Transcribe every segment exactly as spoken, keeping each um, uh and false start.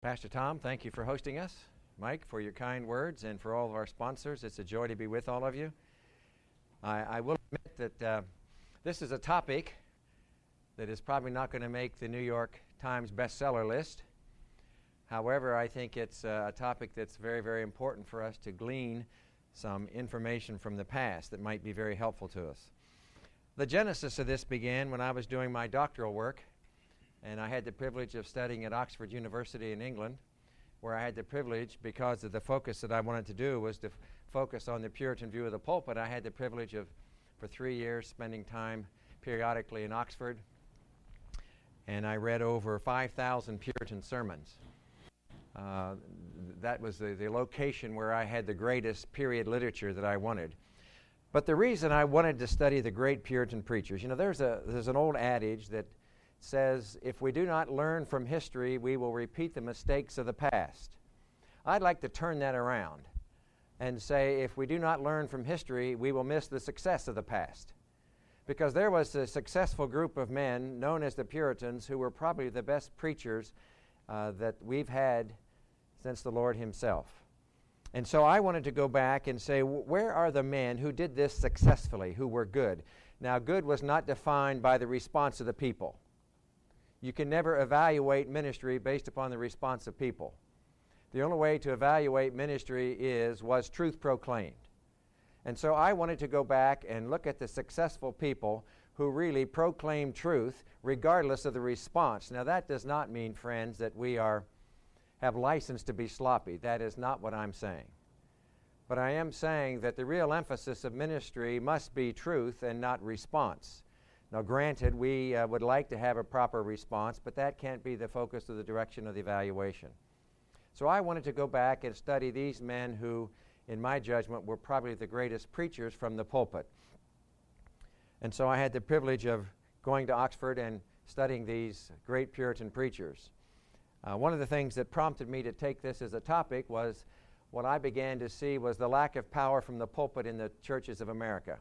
Pastor Tom, thank you for hosting us. Mike, for your kind words, and for all of our sponsors. It's a joy to be with all of you. I, I will admit that uh, this is a topic that is probably not going to make the New York Times bestseller list. However, I think it's uh, a topic that's very, very important for us to glean some information from the past that might be very helpful to us. The genesis of this began when I was doing my doctoral work, and I had the privilege of studying at Oxford University in England, where I had the privilege, because of the focus that I wanted to do, was to f- focus on the Puritan view of the pulpit. I had the privilege of, for three years, spending time periodically in Oxford, and I read over five thousand Puritan sermons. Uh, that was the, the location where I had the greatest period literature that I wanted. But the reason I wanted to study the great Puritan preachers, you know, there's a there's an old adage that says, if we do not learn from history, we will repeat the mistakes of the past. I'd like to turn that around and say, if we do not learn from history, we will miss the success of the past. Because there was a successful group of men known as the Puritans who were probably the best preachers uh, that we've had since the Lord himself. And so I wanted to go back and say, where are the men who did this successfully, who were good? Now, good was not defined by the response of the people. You can never evaluate ministry based upon the response of people. The only way to evaluate ministry is, was truth proclaimed? And so I wanted to go back and look at the successful people who really proclaimed truth regardless of the response. Now, that does not mean, friends, that we are have license to be sloppy. That is not what I'm saying. But I am saying that the real emphasis of ministry must be truth and not response. Now, granted, we uh, would like to have a proper response, but that can't be the focus of the direction of the evaluation. So I wanted to go back and study these men who, in my judgment, were probably the greatest preachers from the pulpit. And so I had the privilege of going to Oxford and studying these great Puritan preachers. Uh, one of the things that prompted me to take this as a topic was what I began to see was the lack of power from the pulpit in the churches of America.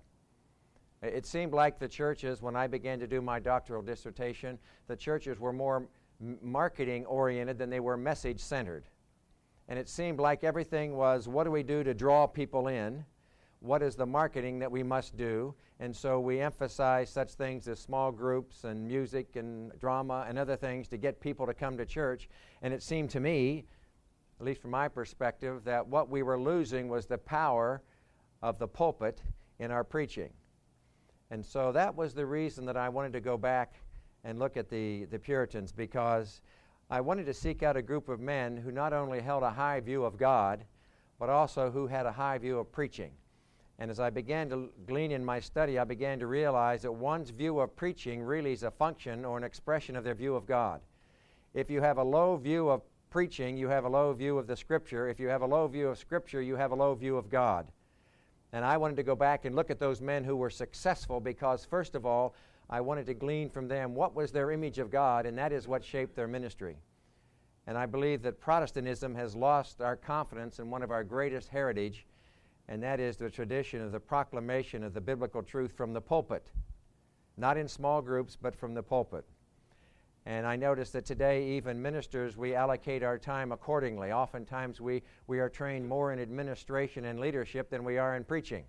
It seemed like the churches, when I began to do my doctoral dissertation, the churches were more m- marketing-oriented than they were message-centered. And it seemed like everything was, what do we do to draw people in? What is the marketing that we must do? And so we emphasize such things as small groups and music and drama and other things to get people to come to church. And it seemed to me, at least from my perspective, that what we were losing was the power of the pulpit in our preaching. And so that was the reason that I wanted to go back and look at the, the Puritans, because I wanted to seek out a group of men who not only held a high view of God, but also who had a high view of preaching. And as I began to glean in my study, I began to realize that one's view of preaching really is a function or an expression of their view of God. If you have a low view of preaching, you have a low view of the Scripture. If you have a low view of Scripture, you have a low view of God. And I wanted to go back and look at those men who were successful because, first of all, I wanted to glean from them what was their image of God, and that is what shaped their ministry. And I believe that Protestantism has lost our confidence in one of our greatest heritage, and that is the tradition of the proclamation of the biblical truth from the pulpit. Not in small groups, but from the pulpit. And I notice that today, even ministers, we allocate our time accordingly. Oftentimes, we, we are trained more in administration and leadership than we are in preaching.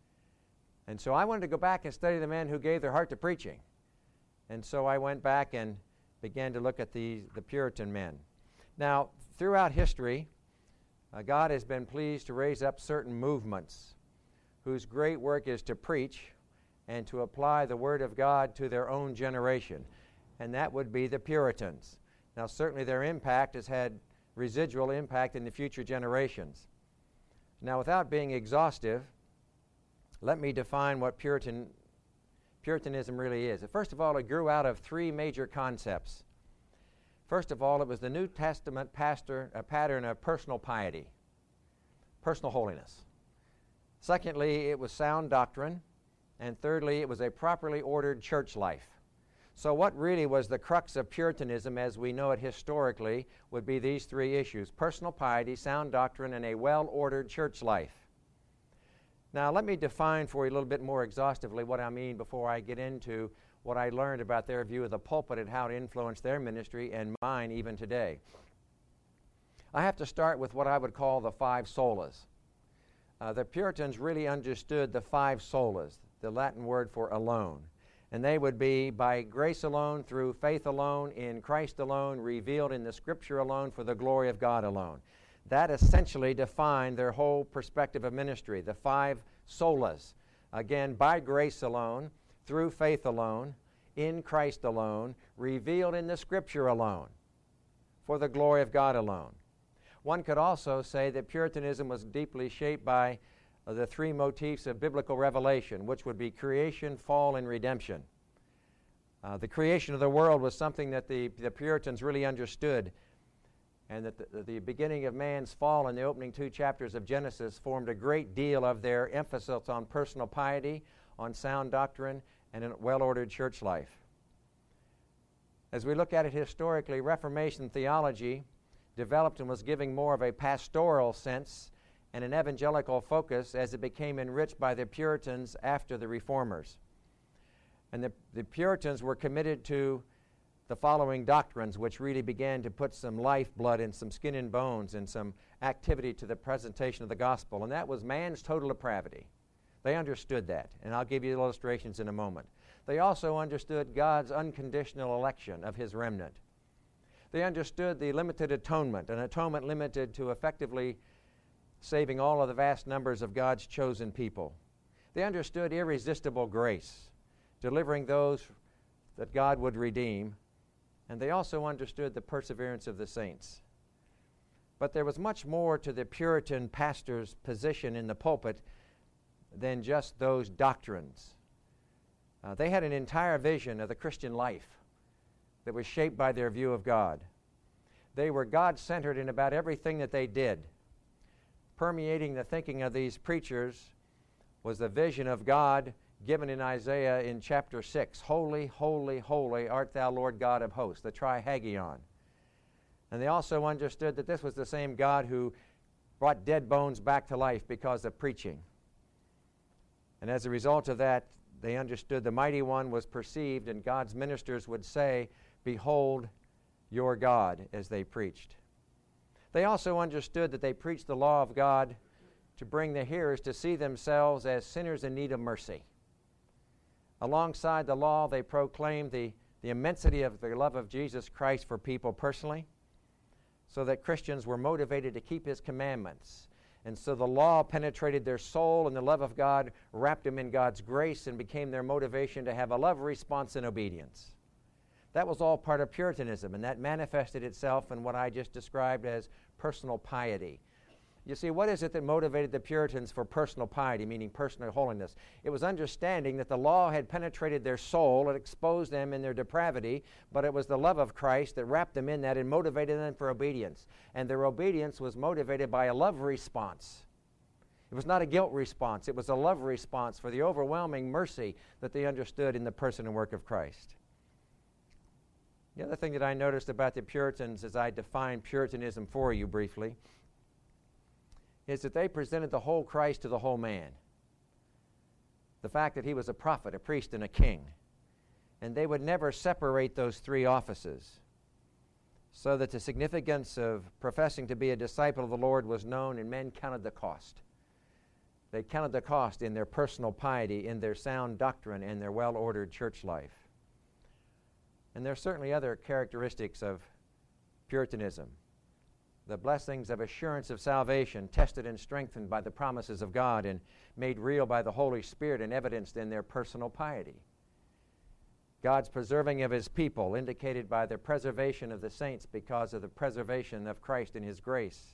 And so I wanted to go back and study the men who gave their heart to preaching. And so I went back and began to look at the, the Puritan men. Now, throughout history, uh, God has been pleased to raise up certain movements whose great work is to preach and to apply the Word of God to their own generation. And that would be the Puritans. Now, certainly their impact has had residual impact in the future generations. Now, without being exhaustive, let me define what Puritan, Puritanism really is. First of all, it grew out of three major concepts. First of all, it was the New Testament pastor, a pattern of personal piety, personal holiness. Secondly, it was sound doctrine. And thirdly, it was a properly ordered church life. So what really was the crux of Puritanism as we know it historically would be these three issues: personal piety, sound doctrine, and a well-ordered church life. Now let me define for you a little bit more exhaustively what I mean before I get into what I learned about their view of the pulpit and how it influenced their ministry and mine even today. I have to start with what I would call the five solas. Uh, the Puritans really understood the five solas, the Latin word for alone. And they would be by grace alone, through faith alone, in Christ alone, revealed in the Scripture alone, for the glory of God alone. That essentially defined their whole perspective of ministry, the five solas. Again, by grace alone, through faith alone, in Christ alone, revealed in the Scripture alone, for the glory of God alone. One could also say that Puritanism was deeply shaped by uh, the three motifs of biblical revelation, which would be creation, fall, and redemption. Uh, the creation of the world was something that the, the Puritans really understood, and that the, the beginning of man's fall in the opening two chapters of Genesis formed a great deal of their emphasis on personal piety, on sound doctrine, and a well-ordered church life. As we look at it historically, Reformation theology developed and was giving more of a pastoral sense and an evangelical focus as it became enriched by the Puritans after the Reformers. And the, the Puritans were committed to the following doctrines, which really began to put some lifeblood and some skin and bones and some activity to the presentation of the gospel, and that was man's total depravity. They understood that, and I'll give you illustrations in a moment. They also understood God's unconditional election of His remnant. They understood the limited atonement, an atonement limited to effectively saving all of the vast numbers of God's chosen people. They understood irresistible grace, delivering those that God would redeem, and they also understood the perseverance of the saints. But there was much more to the Puritan pastor's position in the pulpit than just those doctrines. Uh, they had an entire vision of the Christian life that was shaped by their view of God. They were God-centered in about everything that they did. Permeating the thinking of these preachers was the vision of God given in Isaiah in chapter six. Holy, holy, holy art thou, Lord God of hosts, the Trihagion. And they also understood that this was the same God who brought dead bones back to life because of preaching. And as a result of that, they understood the Mighty One was perceived, and God's ministers would say, "Behold your God," as they preached. They also understood that they preached the law of God to bring the hearers to see themselves as sinners in need of mercy. Alongside the law, they proclaimed the, the immensity of the love of Jesus Christ for people personally, so that Christians were motivated to keep His commandments. And so the law penetrated their soul, and the love of God wrapped them in God's grace and became their motivation to have a love response in obedience. That was all part of Puritanism, and that manifested itself in what I just described as personal piety. You see, what is it that motivated the Puritans for personal piety, meaning personal holiness? It was understanding that the law had penetrated their soul and exposed them in their depravity, but it was the love of Christ that wrapped them in that and motivated them for obedience. And their obedience was motivated by a love response. It was not a guilt response. It was a love response for the overwhelming mercy that they understood in the person and work of Christ. The other thing that I noticed about the Puritans as I define Puritanism for you briefly is that they presented the whole Christ to the whole man. The fact that He was a prophet, a priest, and a king. And they would never separate those three offices, so that the significance of professing to be a disciple of the Lord was known, and men counted the cost. They counted the cost in their personal piety, in their sound doctrine, and their well-ordered church life. And there are certainly other characteristics of Puritanism. The blessings of assurance of salvation, tested and strengthened by the promises of God and made real by the Holy Spirit and evidenced in their personal piety. God's preserving of His people, indicated by the preservation of the saints because of the preservation of Christ and His grace.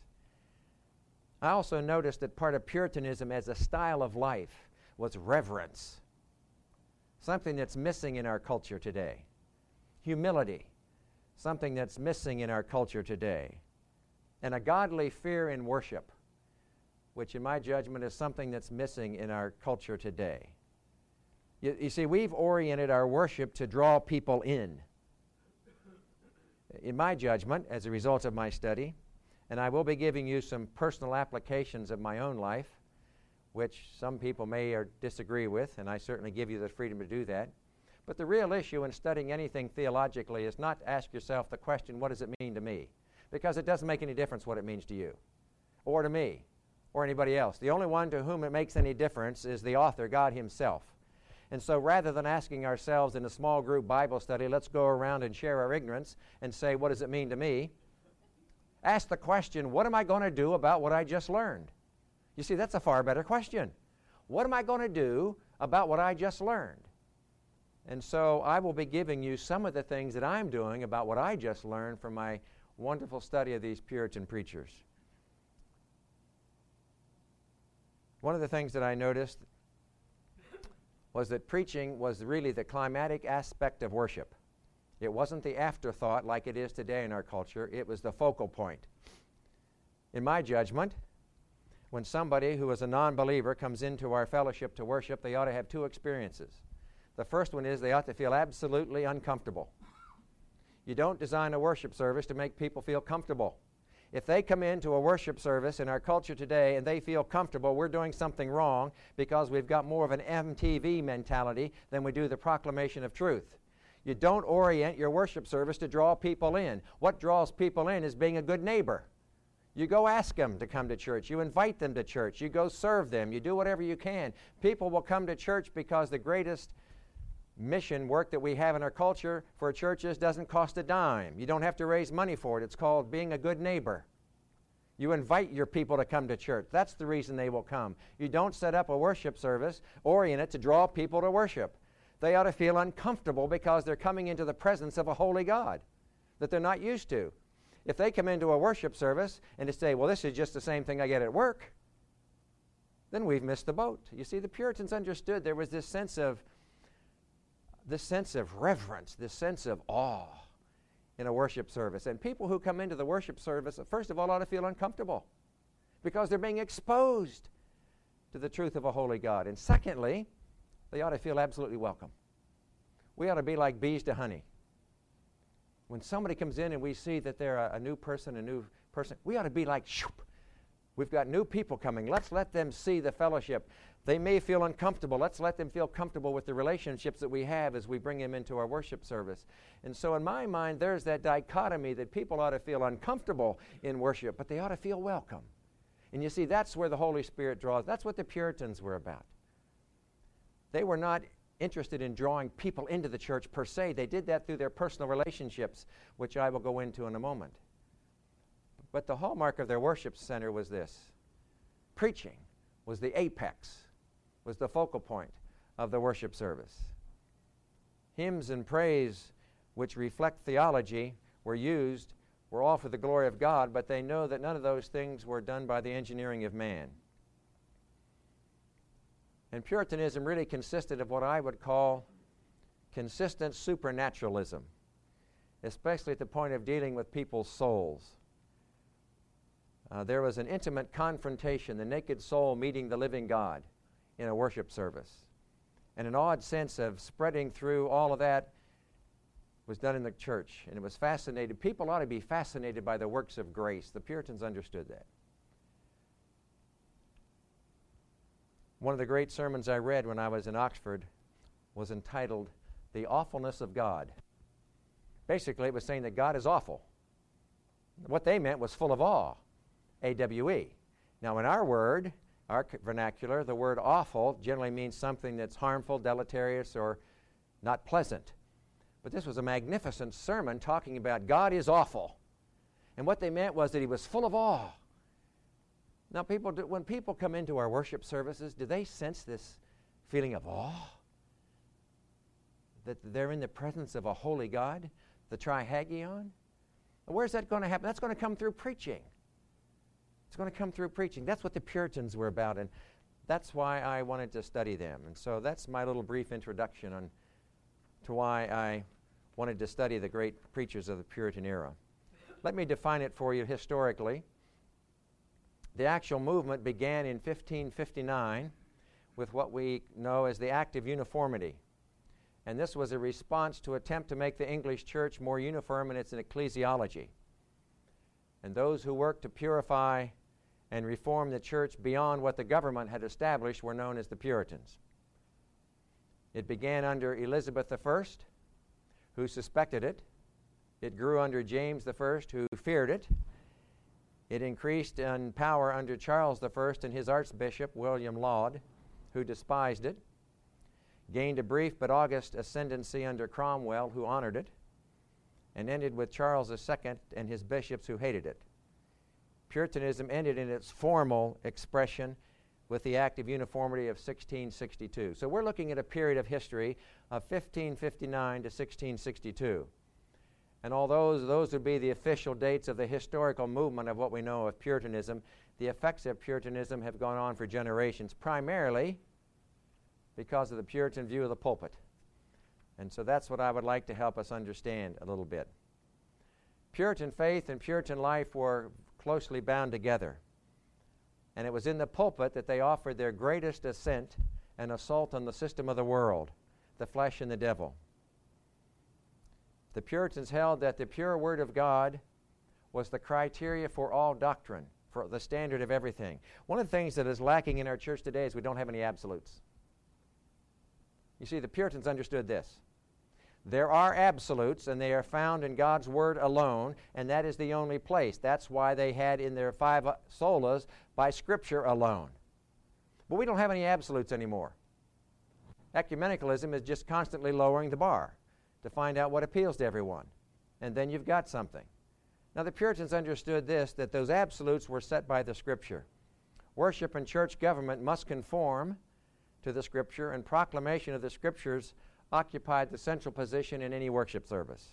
I also noticed that part of Puritanism as a style of life was reverence, something that's missing in our culture today. Humility, something that's missing in our culture today. And a godly fear in worship, which in my judgment is something that's missing in our culture today. You, you see, we've oriented our worship to draw people in. In my judgment, as a result of my study, and I will be giving you some personal applications of my own life, which some people may or disagree with, and I certainly give you the freedom to do that. But the real issue in studying anything theologically is not to ask yourself the question, what does it mean to me? because it doesn't make any difference what it means to you or to me or anybody else. The only one to whom it makes any difference is the author, God himself. And so rather than asking ourselves in a small group Bible study, let's go around and share our ignorance and say, what does it mean to me? Ask the question, what am I going to do about what I just learned? You see, that's a far better question. What am I going to do about what I just learned? And so I will be giving you some of the things that I'm doing about what I just learned from my wonderful study of these Puritan preachers. One of the things that I noticed was that preaching was really the climatic aspect of worship. It wasn't the afterthought like it is today in our culture. It was the focal point. In my judgment, when somebody who is a non-believer comes into our fellowship to worship, they ought to have two experiences. The first one is they ought to feel absolutely uncomfortable. You don't design a worship service to make people feel comfortable. If they come into a worship service in our culture today and they feel comfortable, we're doing something wrong because we've got more of an M T V mentality than we do the proclamation of truth. You don't orient your worship service to draw people in. What draws people in is being a good neighbor. You go ask them to come to church. You invite them to church. You go serve them. You do whatever you can. People will come to church because the greatest mission work that we have in our culture for churches doesn't cost a dime. You don't have to raise money for it. It's called being a good neighbor. You invite your people to come to church. That's the reason they will come. You don't set up a worship service, orient it to draw people to worship. They ought to feel uncomfortable because they're coming into the presence of a holy God that they're not used to. If they come into a worship service and to say, well, this is just the same thing I get at work, then we've missed the boat. You see, the Puritans understood there was this sense of this sense of reverence, this sense of awe in a worship service. And people who come into the worship service, first of all, ought to feel uncomfortable because they're being exposed to the truth of a holy God. And secondly, they ought to feel absolutely welcome. We ought to be like bees to honey. When somebody comes in and we see that they're a, a new person, a new person, we ought to be like, shoop. We've got new people coming. Let's let them see the fellowship. They may feel uncomfortable. Let's let them feel comfortable with the relationships that we have as we bring them into our worship service. And so in my mind, there's that dichotomy that people ought to feel uncomfortable in worship, but they ought to feel welcome. And you see, that's where the Holy Spirit draws. That's what the Puritans were about. They were not interested in drawing people into the church per se. They did that through their personal relationships, which I will go into in a moment. But the hallmark of their worship center was this. Preaching was the apex, was the focal point of the worship service. Hymns and praise which reflect theology were used, were all for the glory of God, but they know that none of those things were done by the engineering of man. And Puritanism really consisted of what I would call consistent supernaturalism, especially at the point of dealing with people's souls. Uh, there was an intimate confrontation, the naked soul meeting the living God in a worship service. And an odd sense of spreading through all of that was done in the church. And it was fascinating. People ought to be fascinated by the works of grace. The Puritans understood that. One of the great sermons I read when I was in Oxford was entitled, The Awfulness of God. Basically, it was saying that God is awful. What they meant was full of awe. A W E. Now, in our word, our vernacular, the word awful generally means something that's harmful, deleterious, or not pleasant. But this was a magnificent sermon talking about God is awful. And what they meant was that he was full of awe. Now, people, do, when people come into our worship services, do they sense this feeling of awe? That they're in the presence of a holy God, the Trihagion? Where's that going to happen? That's going to come through preaching. It's going to come through preaching. That's what the Puritans were about, and that's why I wanted to study them. And so that's my little brief introduction on to why I wanted to study the great preachers of the Puritan era. Let me define it for you historically. The actual movement began in fifteen fifty-nine with what we know as the Act of Uniformity. And this was a response to attempt to make the English church more uniform in its ecclesiology. And those who worked to purify and reform the church beyond what the government had established were known as the Puritans. It began under Elizabeth the First, who suspected it, It grew under James the First, who feared it. It increased in power under Charles the First and his Archbishop, William Laud, who despised it. Gained a brief but august ascendancy under Cromwell, who honored it, and ended with Charles the Second and his bishops, who hated it. Puritanism ended in its formal expression with the Act of Uniformity of sixteen sixty-two. So we're looking at a period of history of fifteen fifty-nine to sixteen sixty-two. And although those would be the official dates of the historical movement of what we know of Puritanism, the effects of Puritanism have gone on for generations, primarily because of the Puritan view of the pulpit. And so that's what I would like to help us understand a little bit. Puritan faith and Puritan life were closely bound together. And it was in the pulpit that they offered their greatest assent and assault on the system of the world, the flesh and the devil. The Puritans held that the pure Word of God was the criteria for all doctrine, for the standard of everything. One of the things that is lacking in our church today is we don't have any absolutes. You see, the Puritans understood this. There are absolutes, and they are found in God's Word alone, and that is the only place. That's why they had in their five solas, by Scripture alone. But we don't have any absolutes anymore. Ecumenicalism is just constantly lowering the bar to find out what appeals to everyone. And then you've got something. Now, the Puritans understood this, that those absolutes were set by the Scripture. Worship and church government must conform to the Scripture, and proclamation of the Scriptures occupied the central position in any worship service.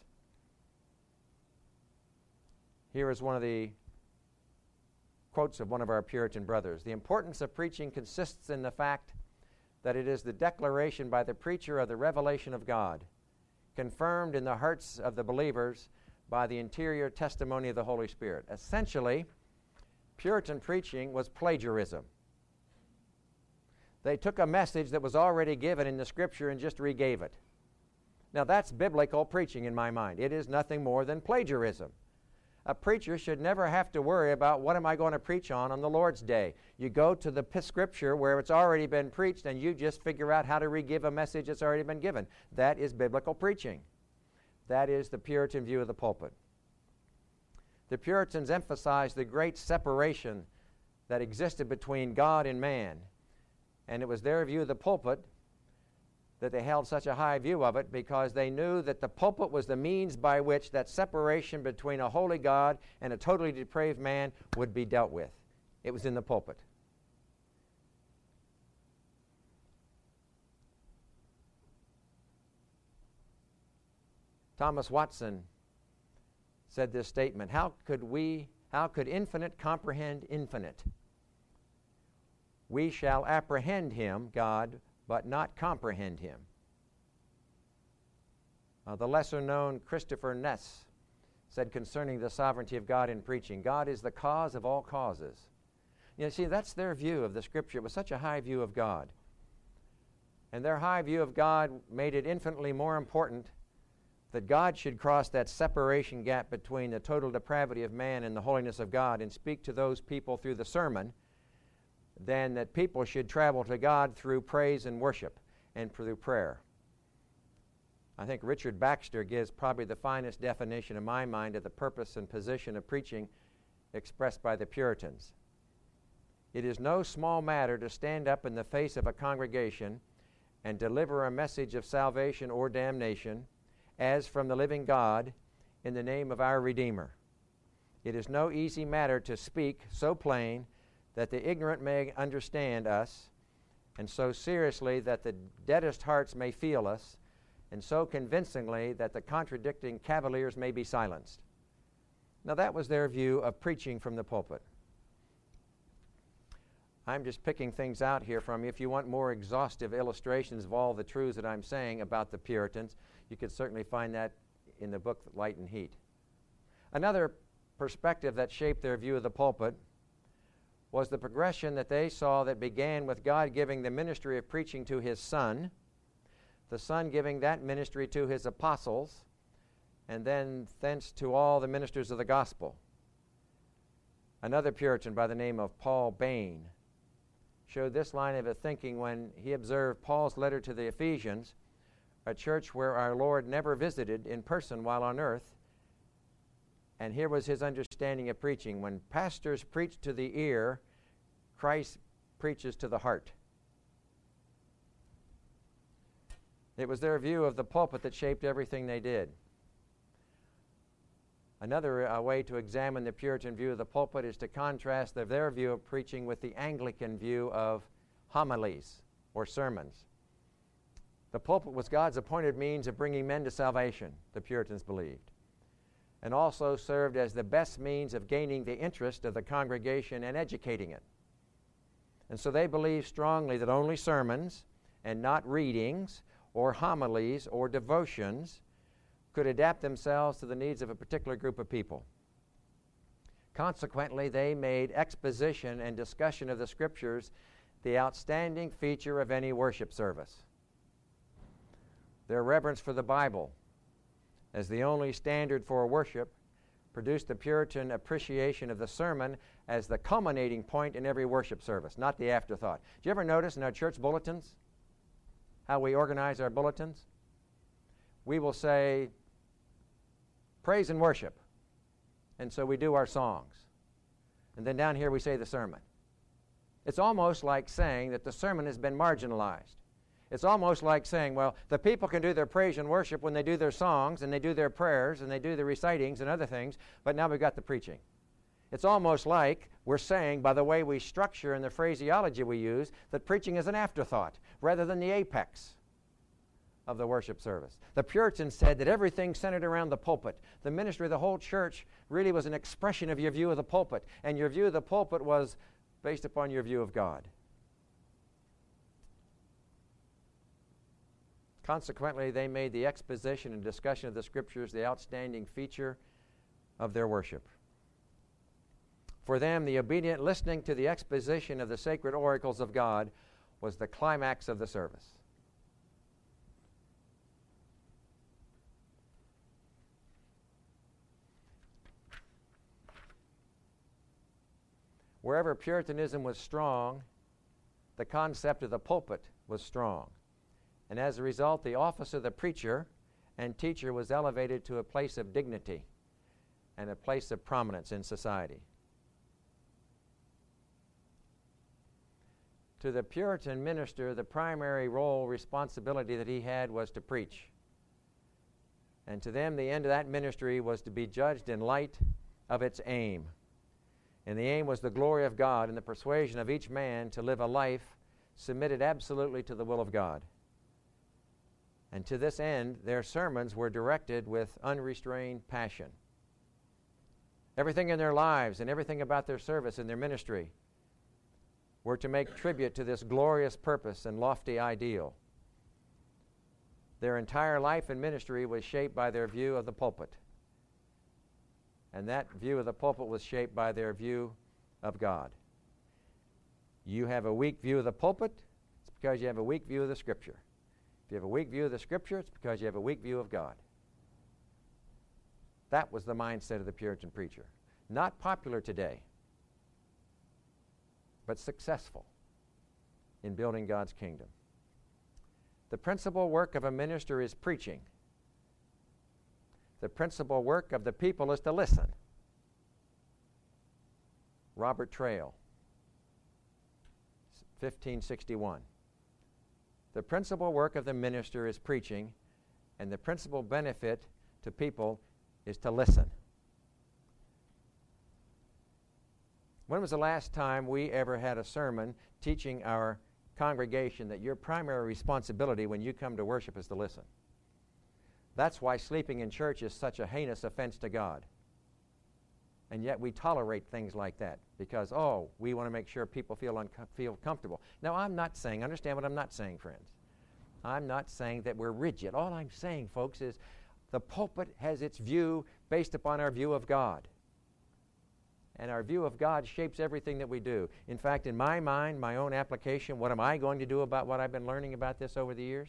Here is one of the quotes of one of our Puritan brothers. The importance of preaching consists in the fact that it is the declaration by the preacher of the revelation of God, confirmed in the hearts of the believers by the interior testimony of the Holy Spirit. Essentially, Puritan preaching was plagiarism. They took a message that was already given in the Scripture and just regave it. Now, that's biblical preaching in my mind. It is nothing more than plagiarism. A preacher should never have to worry about what am I going to preach on on the Lord's Day. You go to the p- Scripture where it's already been preached, and you just figure out how to re-give a message that's already been given. That is biblical preaching. That is the Puritan view of the pulpit. The Puritans emphasized the great separation that existed between God and man. And it was their view of the pulpit that they held such a high view of it, because they knew that the pulpit was the means by which that separation between a holy God and a totally depraved man would be dealt with. It was in the pulpit. Thomas Watson said this statement: How could we, how could infinite comprehend infinite? We shall apprehend him, God, but not comprehend him. Uh, the lesser-known Christopher Ness said concerning the sovereignty of God in preaching, God is the cause of all causes. You know, see, that's their view of the Scripture. It was such a high view of God. And their high view of God made it infinitely more important that God should cross that separation gap between the total depravity of man and the holiness of God and speak to those people through the sermon, than that people should travel to God through praise and worship and through prayer. I think Richard Baxter gives probably the finest definition in my mind of the purpose and position of preaching expressed by the Puritans. It is no small matter to stand up in the face of a congregation and deliver a message of salvation or damnation as from the living God in the name of our Redeemer. It is no easy matter to speak so plain that the ignorant may understand us, and so seriously that the deadest hearts may feel us, and so convincingly that the contradicting cavaliers may be silenced. Now, that was their view of preaching from the pulpit. I'm just picking things out here from you. If you want more exhaustive illustrations of all the truths that I'm saying about the Puritans, you could certainly find that in the book Light and Heat. Another perspective that shaped their view of the pulpit was the progression that they saw that began with God giving the ministry of preaching to His Son, the Son giving that ministry to His apostles, and then thence to all the ministers of the gospel. Another Puritan by the name of Paul Bain showed this line of thinking when he observed Paul's letter to the Ephesians, a church where our Lord never visited in person while on earth, And here was his understanding of preaching. When pastors preach to the ear, Christ preaches to the heart. It was their view of the pulpit that shaped everything they did. Another uh, way to examine the Puritan view of the pulpit is to contrast the, their view of preaching with the Anglican view of homilies or sermons. The pulpit was God's appointed means of bringing men to salvation, the Puritans believed, and also served as the best means of gaining the interest of the congregation and educating it. And so they believed strongly that only sermons and not readings or homilies or devotions could adapt themselves to the needs of a particular group of people. Consequently, they made exposition and discussion of the Scriptures the outstanding feature of any worship service. Their reverence for the Bible as the only standard for worship produced the Puritan appreciation of the sermon as the culminating point in every worship service, not the afterthought. Do you ever notice in our church bulletins how we organize our bulletins? We will say, praise and worship. And so we do our songs. And then down here we say the sermon. It's almost like saying that the sermon has been marginalized. It's almost like saying, well, the people can do their praise and worship when they do their songs and they do their prayers and they do the recitings and other things, but now we've got the preaching. It's almost like we're saying, by the way we structure and the phraseology we use, that preaching is an afterthought rather than the apex of the worship service. The Puritans said that everything centered around the pulpit. The ministry of the whole church really was an expression of your view of the pulpit, and your view of the pulpit was based upon your view of God. Consequently, they made the exposition and discussion of the Scriptures the outstanding feature of their worship. For them, the obedient listening to the exposition of the sacred oracles of God was the climax of the service. Wherever Puritanism was strong, the concept of the pulpit was strong. And as a result, the office of the preacher and teacher was elevated to a place of dignity and a place of prominence in society. To the Puritan minister, the primary role, responsibility that he had was to preach. And to them, the end of that ministry was to be judged in light of its aim. And the aim was the glory of God and the persuasion of each man to live a life submitted absolutely to the will of God. And to this end, their sermons were directed with unrestrained passion. Everything in their lives and everything about their service and their ministry were to make tribute to this glorious purpose and lofty ideal. Their entire life and ministry was shaped by their view of the pulpit. And that view of the pulpit was shaped by their view of God. You have a weak view of the pulpit, it's because you have a weak view of the Scripture. If you have a weak view of the Scripture, it's because you have a weak view of God. That was the mindset of the Puritan preacher. Not popular today, but successful in building God's kingdom. The principal work of a minister is preaching. The principal work of the people is to listen. Robert Trail, fifteen sixty-one. The principal work of the minister is preaching, and the principal benefit to people is to listen. When was the last time we ever had a sermon teaching our congregation that your primary responsibility when you come to worship is to listen? That's why sleeping in church is such a heinous offense to God. And yet we tolerate things like that because, oh, we want to make sure people feel, unco- feel comfortable. Now, I'm not saying, understand what I'm not saying, friends. I'm not saying that we're rigid. All I'm saying, folks, is the pulpit has its view based upon our view of God. And our view of God shapes everything that we do. In fact, in my mind, my own application, what am I going to do about what I've been learning about this over the years?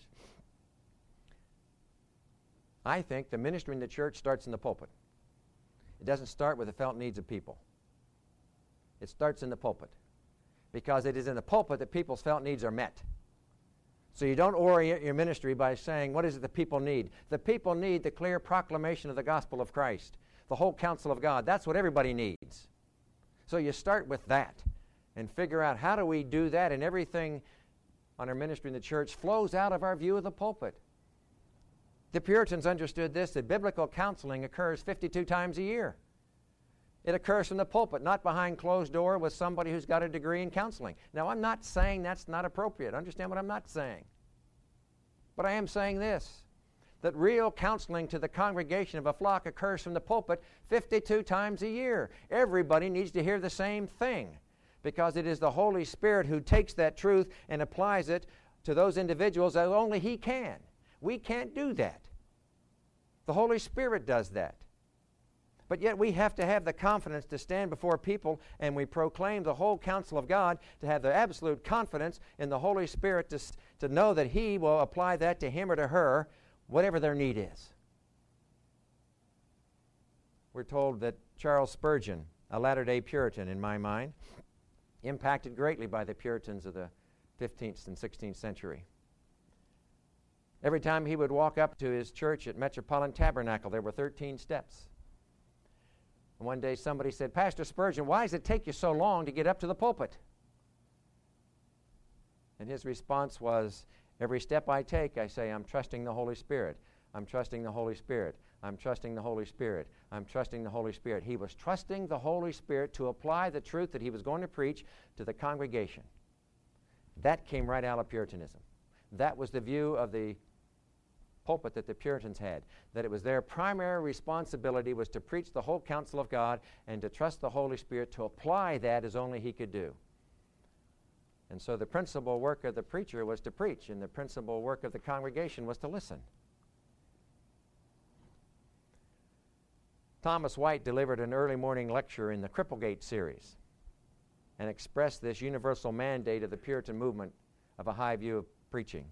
I think the ministry in the church starts in the pulpit. It doesn't start with the felt needs of people. It starts in the pulpit. Because it is in the pulpit that people's felt needs are met. So you don't orient your ministry by saying, what is it the people need? The people need the clear proclamation of the gospel of Christ. the whole counsel of God. That's what everybody needs. So you start with that and figure out how do we do that, and everything on our ministry in the church flows out of our view of the pulpit. The Puritans understood this, that biblical counseling occurs fifty-two times a year. It occurs from the pulpit, not behind closed door with somebody who's got a degree in counseling. Now, I'm not saying that's not appropriate. Understand what I'm not saying. But I am saying this, that real counseling to the congregation of a flock occurs from the pulpit fifty-two times a year. Everybody needs to hear the same thing, because it is the Holy Spirit who takes that truth and applies it to those individuals as only He can. We can't do that. The Holy Spirit does that. But yet we have to have the confidence to stand before people and we proclaim the whole counsel of God, to have the absolute confidence in the Holy Spirit to, to know that He will apply that to him or to her, whatever their need is. We're told that Charles Spurgeon, a Latter-day Puritan in my mind, impacted greatly by the Puritans of the fifteenth and sixteenth century. Every time he would walk up to his church at Metropolitan Tabernacle, there were thirteen steps. And one day somebody said, "Pastor Spurgeon, why does it take you so long to get up to the pulpit?" And his response was, "Every step I take, I say, I'm trusting the Holy Spirit. I'm trusting the Holy Spirit. I'm trusting the Holy Spirit. I'm trusting the Holy Spirit." He was trusting the Holy Spirit to apply the truth that he was going to preach to the congregation. That came right out of Puritanism. That was the view of the pulpit that the Puritans had, that it was their primary responsibility was to preach the whole counsel of God and to trust the Holy Spirit to apply that as only He could do. And so the principal work of the preacher was to preach, and the principal work of the congregation was to listen. Thomas White delivered an early morning lecture in the Cripplegate series and expressed this universal mandate of the Puritan movement of a high view of preaching.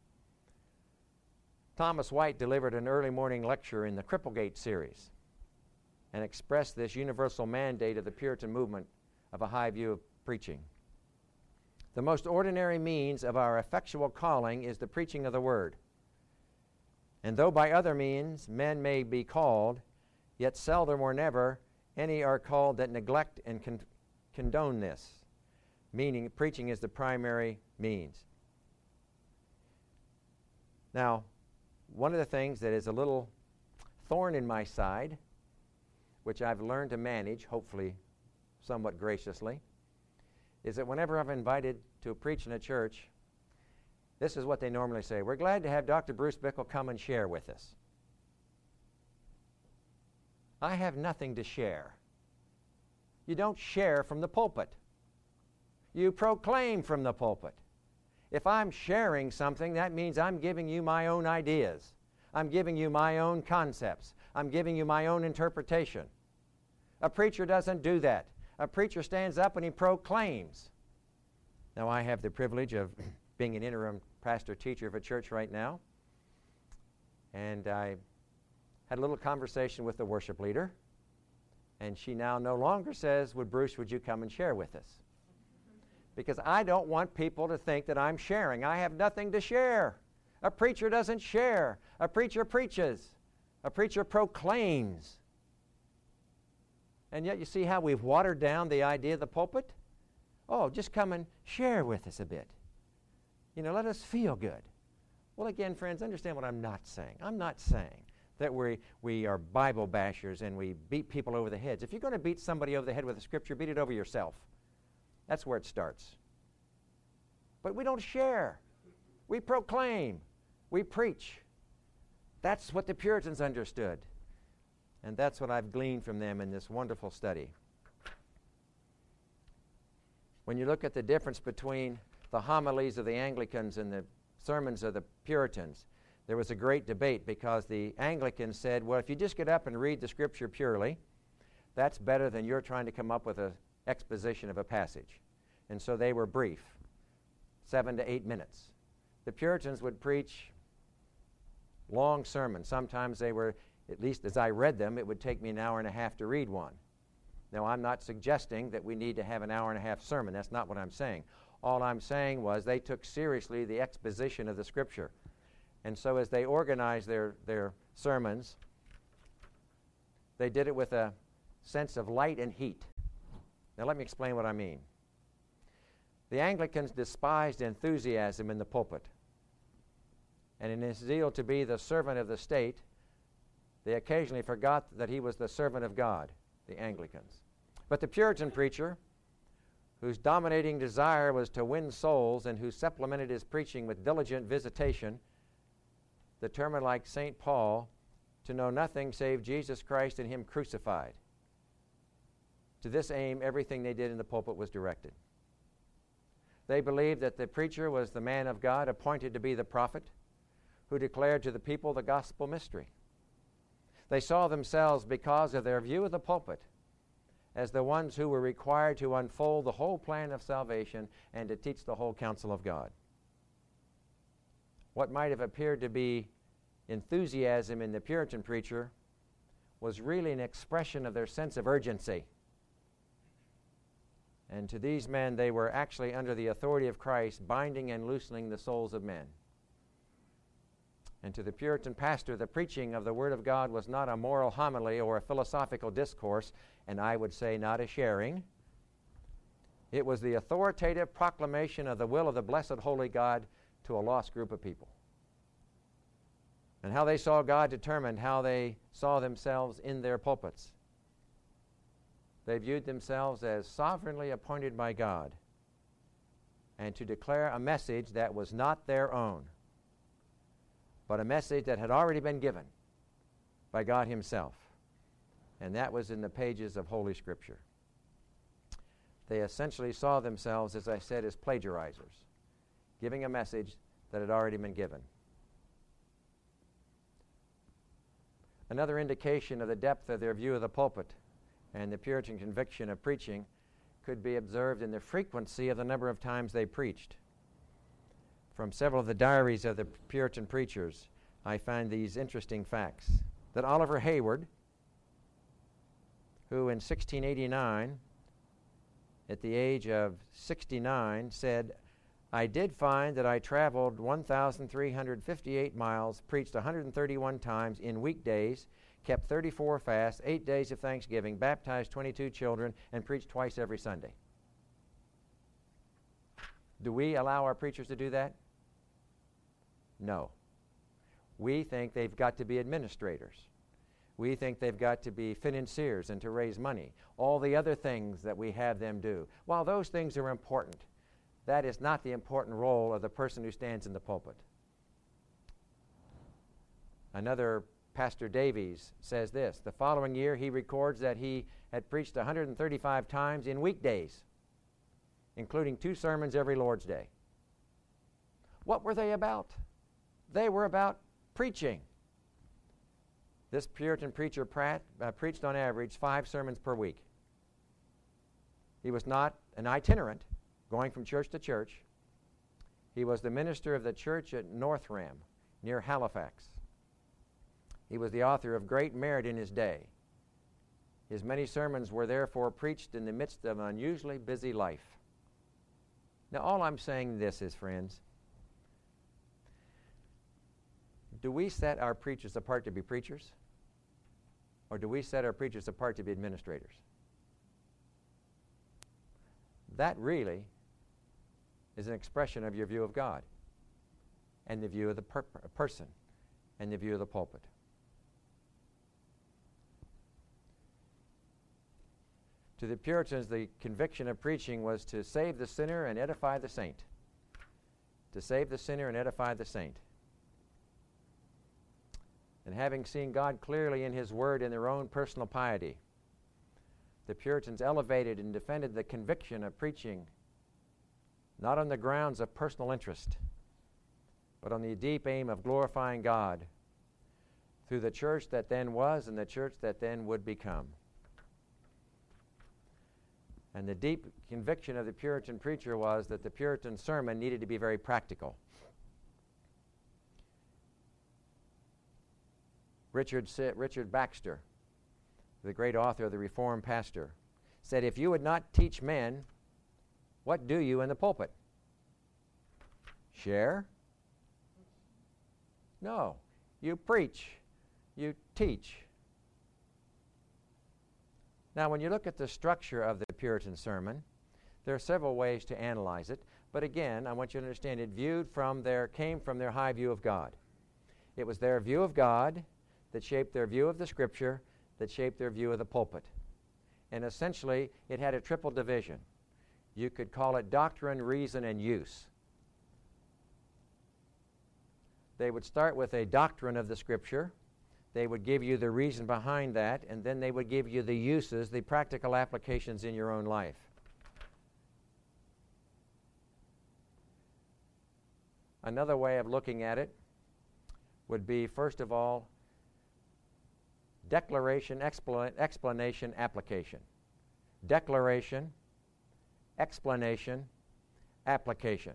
Thomas White delivered an early morning lecture in the Cripplegate series and expressed this universal mandate of the Puritan movement of a high view of preaching. The most ordinary means of our effectual calling is the preaching of the Word. And though by other means men may be called, yet seldom or never any are called that neglect and con- condone this, meaning preaching is the primary means. Now, one of the things that is a little thorn in my side, which I've learned to manage, hopefully somewhat graciously, is that whenever I'm invited to preach in a church, this is what they normally say: "We're glad to have Doctor Bruce Bickle come and share with us." I have nothing to share. You don't share from the pulpit. You proclaim from the pulpit. If I'm sharing something, that means I'm giving you my own ideas. I'm giving you my own concepts. I'm giving you my own interpretation. A preacher doesn't do that. A preacher stands up and he proclaims. Now, I have the privilege of being an interim pastor teacher of a church right now, and I had a little conversation with the worship leader, and she now no longer says, "Would Bruce, would you come and share with us?" Because I don't want people to think that I'm sharing. I have nothing to share. A preacher doesn't share. A preacher preaches. A preacher proclaims. And yet you see how we've watered down the idea of the pulpit? Oh, just come and share with us a bit. You know, let us feel good. Well, again, friends, understand what I'm not saying. I'm not saying that we we are Bible bashers and we beat people over the heads. If you're going to beat somebody over the head with a scripture, beat it over yourself. That's where it starts. But we don't share. We proclaim. We preach. That's what the Puritans understood. And that's what I've gleaned from them in this wonderful study. When you look at the difference between the homilies of the Anglicans and the sermons of the Puritans, there was a great debate because the Anglicans said, well, if you just get up and read the scripture purely, that's better than you're trying to come up with an exposition of a passage. And so they were brief, seven to eight minutes. The Puritans would preach long sermons. Sometimes they were, at least as I read them, it would take me an hour and a half to read one. Now, I'm not suggesting that we need to have an hour and a half sermon. That's not what I'm saying. All I'm saying was they took seriously the exposition of the Scripture. And so as they organized their, their sermons, They did it with a sense of light and heat. Now let me explain what I mean. The Anglicans despised enthusiasm in the pulpit. And in his zeal to be the servant of the state, they occasionally forgot that he was the servant of God, the Anglicans. But the Puritan preacher, whose dominating desire was to win souls and who supplemented his preaching with diligent visitation, determined, like Saint Paul, to know nothing save Jesus Christ and him crucified. To this aim, everything they did in the pulpit was directed. They believed that the preacher was the man of God appointed to be the prophet who declared to the people the gospel mystery. They saw themselves, because of their view of the pulpit, as the ones who were required to unfold the whole plan of salvation and to teach the whole counsel of God. What might have appeared to be enthusiasm in the Puritan preacher was really an expression of their sense of urgency. And to these men, they were actually under the authority of Christ, binding and loosening the souls of men. And to the Puritan pastor, the preaching of the Word of God was not a moral homily or a philosophical discourse, and I would say not a sharing. It was the authoritative proclamation of the will of the blessed holy God to a lost group of people. And how they saw God determined how they saw themselves in their pulpits. They viewed themselves as sovereignly appointed by God, and to declare a message that was not their own, but a message that had already been given by God himself. And that was in the pages of Holy Scripture. They essentially saw themselves, as I said, as plagiarizers, giving a message that had already been given. Another indication of the depth of their view of the pulpit and the Puritan conviction of preaching could be observed in the frequency of the number of times they preached. From several of the diaries of the Puritan preachers, I find these interesting facts. That Oliver Hayward, who in sixteen eighty-nine, at the age of sixty-nine, said, "I did find that I traveled one thousand three hundred fifty-eight miles, preached one hundred thirty-one times in weekdays, kept thirty-four fasts, eight days of Thanksgiving, baptized twenty-two children, and preached twice every Sunday." Do we allow our preachers to do that? No. We think they've got to be administrators. We think they've got to be financiers and to raise money. All the other things that we have them do. While those things are important, that is not the important role of the person who stands in the pulpit. Another, Pastor Davies, says this. The following year he records that he had preached one hundred thirty-five times in weekdays, including two sermons every Lord's Day. What were they about? They were about preaching. This Puritan preacher Pratt, uh, preached on average five sermons per week. He was not an itinerant, going from church to church. He was the minister of the church at Northram, near Halifax. He was the author of great merit in his day. His many sermons were therefore preached in the midst of an unusually busy life. Now, all I'm saying this is, friends, do we set our preachers apart to be preachers? Or do we set our preachers apart to be administrators? That really is an expression of your view of God and the view of the per- person and the view of the pulpit. To the Puritans, the conviction of preaching was to save the sinner and edify the saint. To save the sinner and edify the saint. And having seen God clearly in his word in their own personal piety, the Puritans elevated and defended the conviction of preaching not on the grounds of personal interest, but on the deep aim of glorifying God through the church that then was and the church that then would become. And the deep conviction of the Puritan preacher was that the Puritan sermon needed to be very practical. Richard, Richard Baxter, the great author of the Reformed Pastor, said, "If you would not teach men, what do you in the pulpit? Share? No. You preach. You teach. Now, when you look at the structure of the Puritan sermon, there are several ways to analyze it. But again, I want you to understand it viewed from their, came from their high view of God. It was their view of God that shaped their view of the Scripture, that shaped their view of the pulpit. And essentially, it had a triple division. You could call it doctrine, reason, and use. They would start with a doctrine of the Scripture. They would give you the reason behind that, and then they would give you the uses, the practical applications in your own life. Another way of looking at it would be, first of all, declaration, expla- explanation, application. Declaration, explanation, application.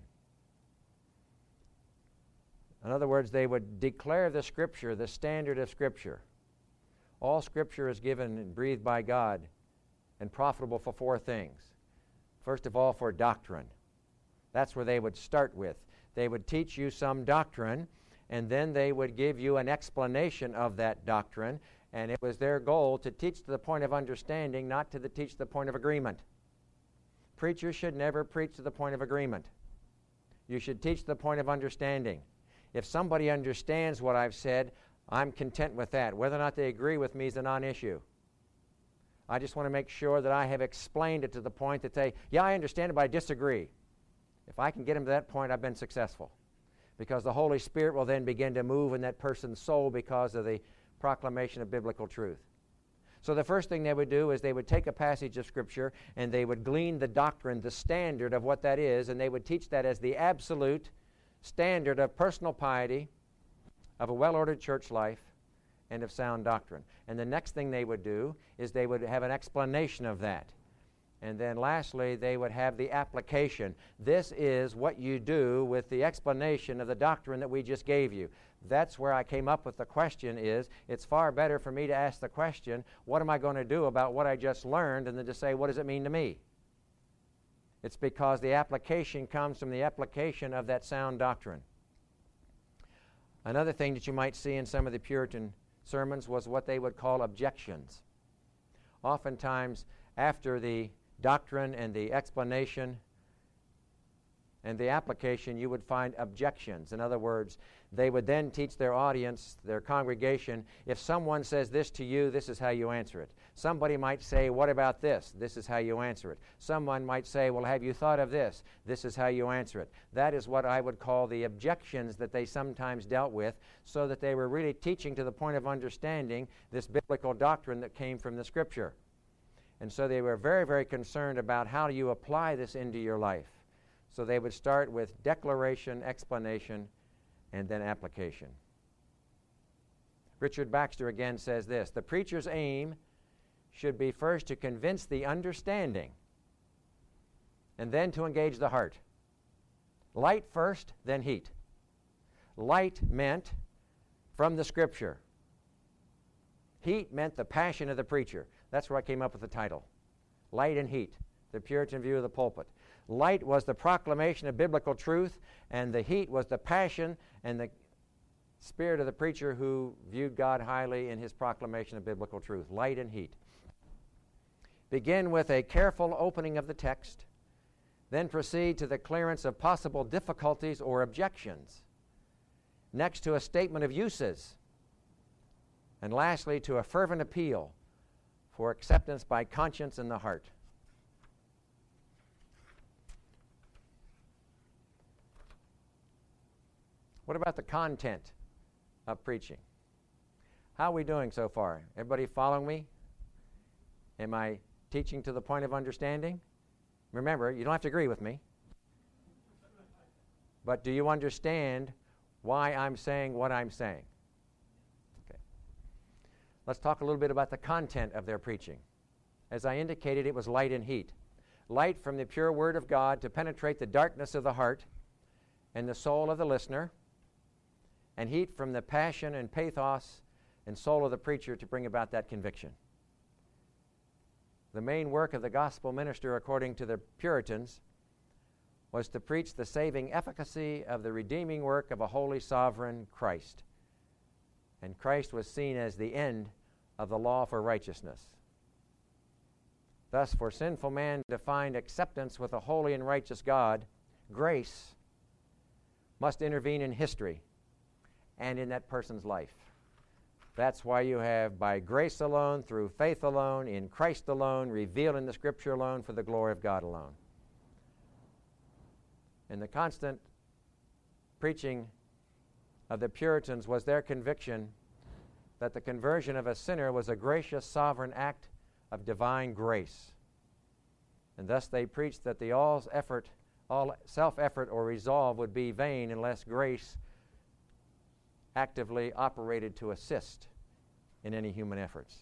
In other words, they would declare the Scripture, the standard of Scripture. All Scripture is given and breathed by God and profitable for four things. First of all, for doctrine. That's where they would start with. They would teach you some doctrine, and then they would give you an explanation of that doctrine, and it was their goal to teach to the point of understanding, not to the teach the point of agreement. Preachers should never preach to the point of agreement. You should teach the point of understanding. If somebody understands what I've said, I'm content with that. Whether or not they agree with me is a non-issue. I just want to make sure that I have explained it to the point that they, yeah, I understand it, but I disagree. If I can get them to that point, I've been successful. Because the Holy Spirit will then begin to move in that person's soul because of the proclamation of biblical truth. So the first thing they would do is they would take a passage of Scripture and they would glean the doctrine, the standard of what that is, and they would teach that as the absolute standard of personal piety, of a well-ordered church life, and of sound doctrine. And the next thing they would do is they would have an explanation of that. And then lastly, they would have the application. This is what you do with the explanation of the doctrine that we just gave you. That's where I came up with the question is, it's far better for me to ask the question, what am I going to do about what I just learned, and then to say, what does it mean to me? It's because the application comes from the application of that sound doctrine. Another thing that you might see in some of the Puritan sermons was what they would call objections. Oftentimes, after the doctrine and the explanation and the application, you would find objections. In other words, they would then teach their audience, their congregation, if someone says this to you, this is how you answer it. Somebody might say, what about this? This is how you answer it. Someone might say, well, have you thought of this? This is how you answer it. That is what I would call the objections that they sometimes dealt with, so that they were really teaching to the point of understanding this biblical doctrine that came from the Scripture. And so they were very, very concerned about how do you apply this into your life. So they would start with declaration, explanation, and then application. Richard Baxter again says this, the preacher's aim should be first to convince the understanding and then to engage the heart. Light first, then heat. Light meant from the Scripture. Heat meant the passion of the preacher. That's where I came up with the title. Light and heat, the Puritan view of the pulpit. Light was the proclamation of biblical truth, and the heat was the passion and the spirit of the preacher who viewed God highly in his proclamation of biblical truth. Light and heat. Begin with a careful opening of the text, then proceed to the clearance of possible difficulties or objections. Next to a statement of uses, and lastly to a fervent appeal for acceptance by conscience in the heart. What about the content of preaching? How are we doing so far? Everybody following me? Am I teaching to the point of understanding? Remember, you don't have to agree with me. But do you understand why I'm saying what I'm saying? Okay. Let's talk a little bit about the content of their preaching. As I indicated, it was light and heat. Light from the pure Word of God to penetrate the darkness of the heart and the soul of the listener, and heat from the passion and pathos and soul of the preacher to bring about that conviction. The main work of the gospel minister, according to the Puritans, was to preach the saving efficacy of the redeeming work of a holy sovereign Christ. And Christ was seen as the end of the law for righteousness. Thus, for sinful man to find acceptance with a holy and righteous God, grace must intervene in history and in that person's life. That's why you have by grace alone, through faith alone, in Christ alone, revealed in the Scripture alone, for the glory of God alone. And the constant preaching of the Puritans was their conviction that the conversion of a sinner was a gracious, sovereign act of divine grace. And thus they preached that the all effort, all self-effort or resolve would be vain unless grace actively operated to assist in any human efforts.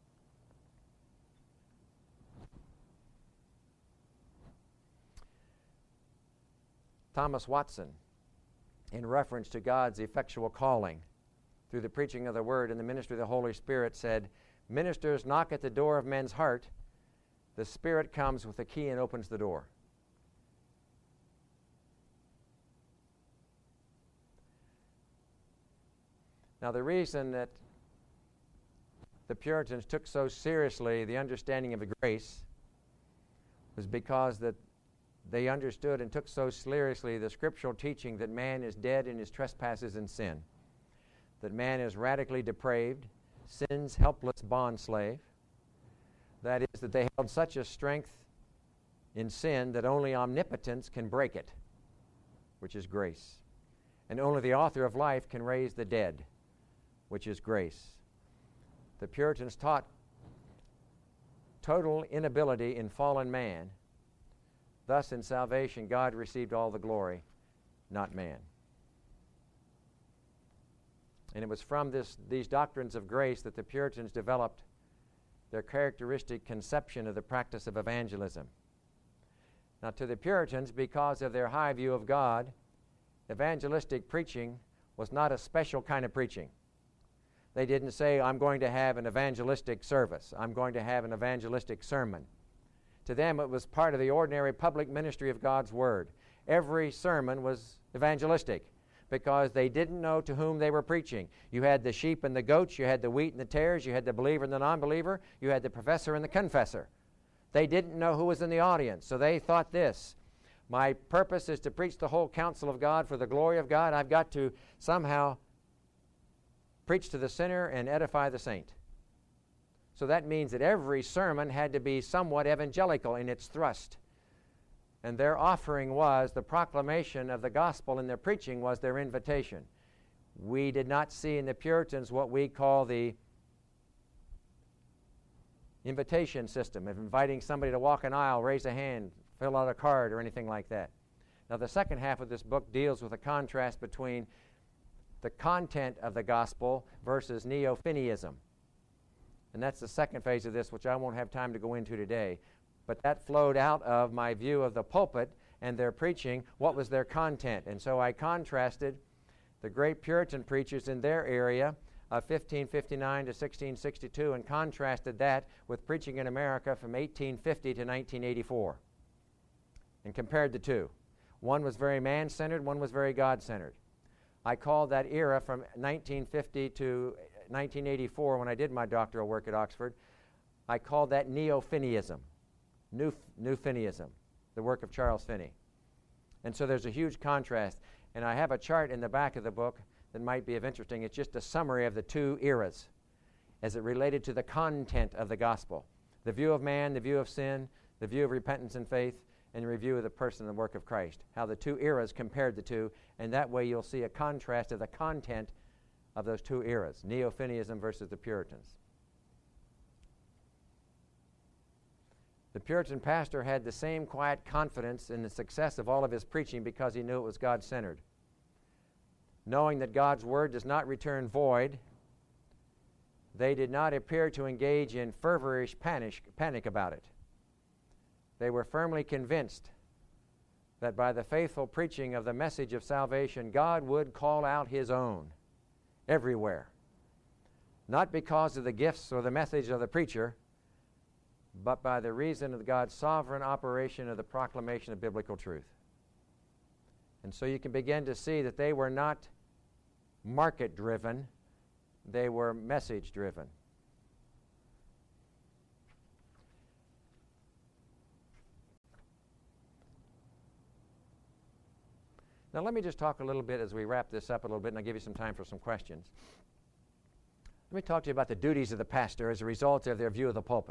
Thomas Watson, in reference to God's effectual calling through the preaching of the Word and the ministry of the Holy Spirit, said, "Ministers knock at the door of men's heart. The Spirit comes with the key and opens the door." Now, the reason that the Puritans took so seriously the understanding of grace was because that they understood and took so seriously the scriptural teaching that man is dead in his trespasses and sin, that man is radically depraved, sin's helpless bondslave. That is, that they held such a strength in sin that only omnipotence can break it, which is grace. And only the author of life can raise the dead, which is grace. The Puritans taught total inability in fallen man. Thus, in salvation, God received all the glory, not man. And it was from this, these doctrines of grace that the Puritans developed their characteristic conception of the practice of evangelism. Now, to the Puritans, because of their high view of God, evangelistic preaching was not a special kind of preaching. They didn't say, "I'm going to have an evangelistic service. I'm going to have an evangelistic sermon." To them, it was part of the ordinary public ministry of God's Word. Every sermon was evangelistic because they didn't know to whom they were preaching. You had the sheep and the goats, you had the wheat and the tares, you had the believer and the non-believer, you had the professor and the confessor. They didn't know who was in the audience, so they thought this: my purpose is to preach the whole counsel of God for the glory of God. I've got to somehow preach to the sinner and edify the saint. So that means that every sermon had to be somewhat evangelical in its thrust. And their offering was the proclamation of the gospel, and their preaching was their invitation. We did not see in the Puritans what we call the invitation system of inviting somebody to walk an aisle, raise a hand, fill out a card, or anything like that. Now, the second half of this book deals with a contrast between the content of the gospel versus neo-Finneyism. And that's the second phase of this, which I won't have time to go into today. But that flowed out of my view of the pulpit and their preaching. What was their content? And so I contrasted the great Puritan preachers in their area of fifteen fifty-nine to sixteen sixty-two and contrasted that with preaching in America from eighteen fifty to nineteen eighty-four and compared the two. One was very man-centered, one was very God-centered. I called that era from nineteen fifty to nineteen eighty-four, when I did my doctoral work at Oxford, I called that neo-Finneyism, new, new Finneyism, the work of Charles Finney. And so there's a huge contrast. And I have a chart in the back of the book that might be of interest. It's just a summary of the two eras as it related to the content of the gospel. The view of man, the view of sin, the view of repentance and faith, and the review of the person and the work of Christ. How the two eras compared the two, and that way you'll see a contrast of the content of those two eras, neo-Finneyism versus the Puritans. The Puritan pastor had the same quiet confidence in the success of all of his preaching because he knew it was God-centered. Knowing that God's word does not return void, they did not appear to engage in feverish panic, panic about it. They were firmly convinced that by the faithful preaching of the message of salvation, God would call out his own everywhere. Not because of the gifts or the message of the preacher, but by the reason of God's sovereign operation of the proclamation of biblical truth. And so you can begin to see that they were not market-driven, they were message-driven. Now let me just talk a little bit as we wrap this up a little bit, and I'll give you some time for some questions. Let me talk to you about the duties of the pastor as a result of their view of the pulpit.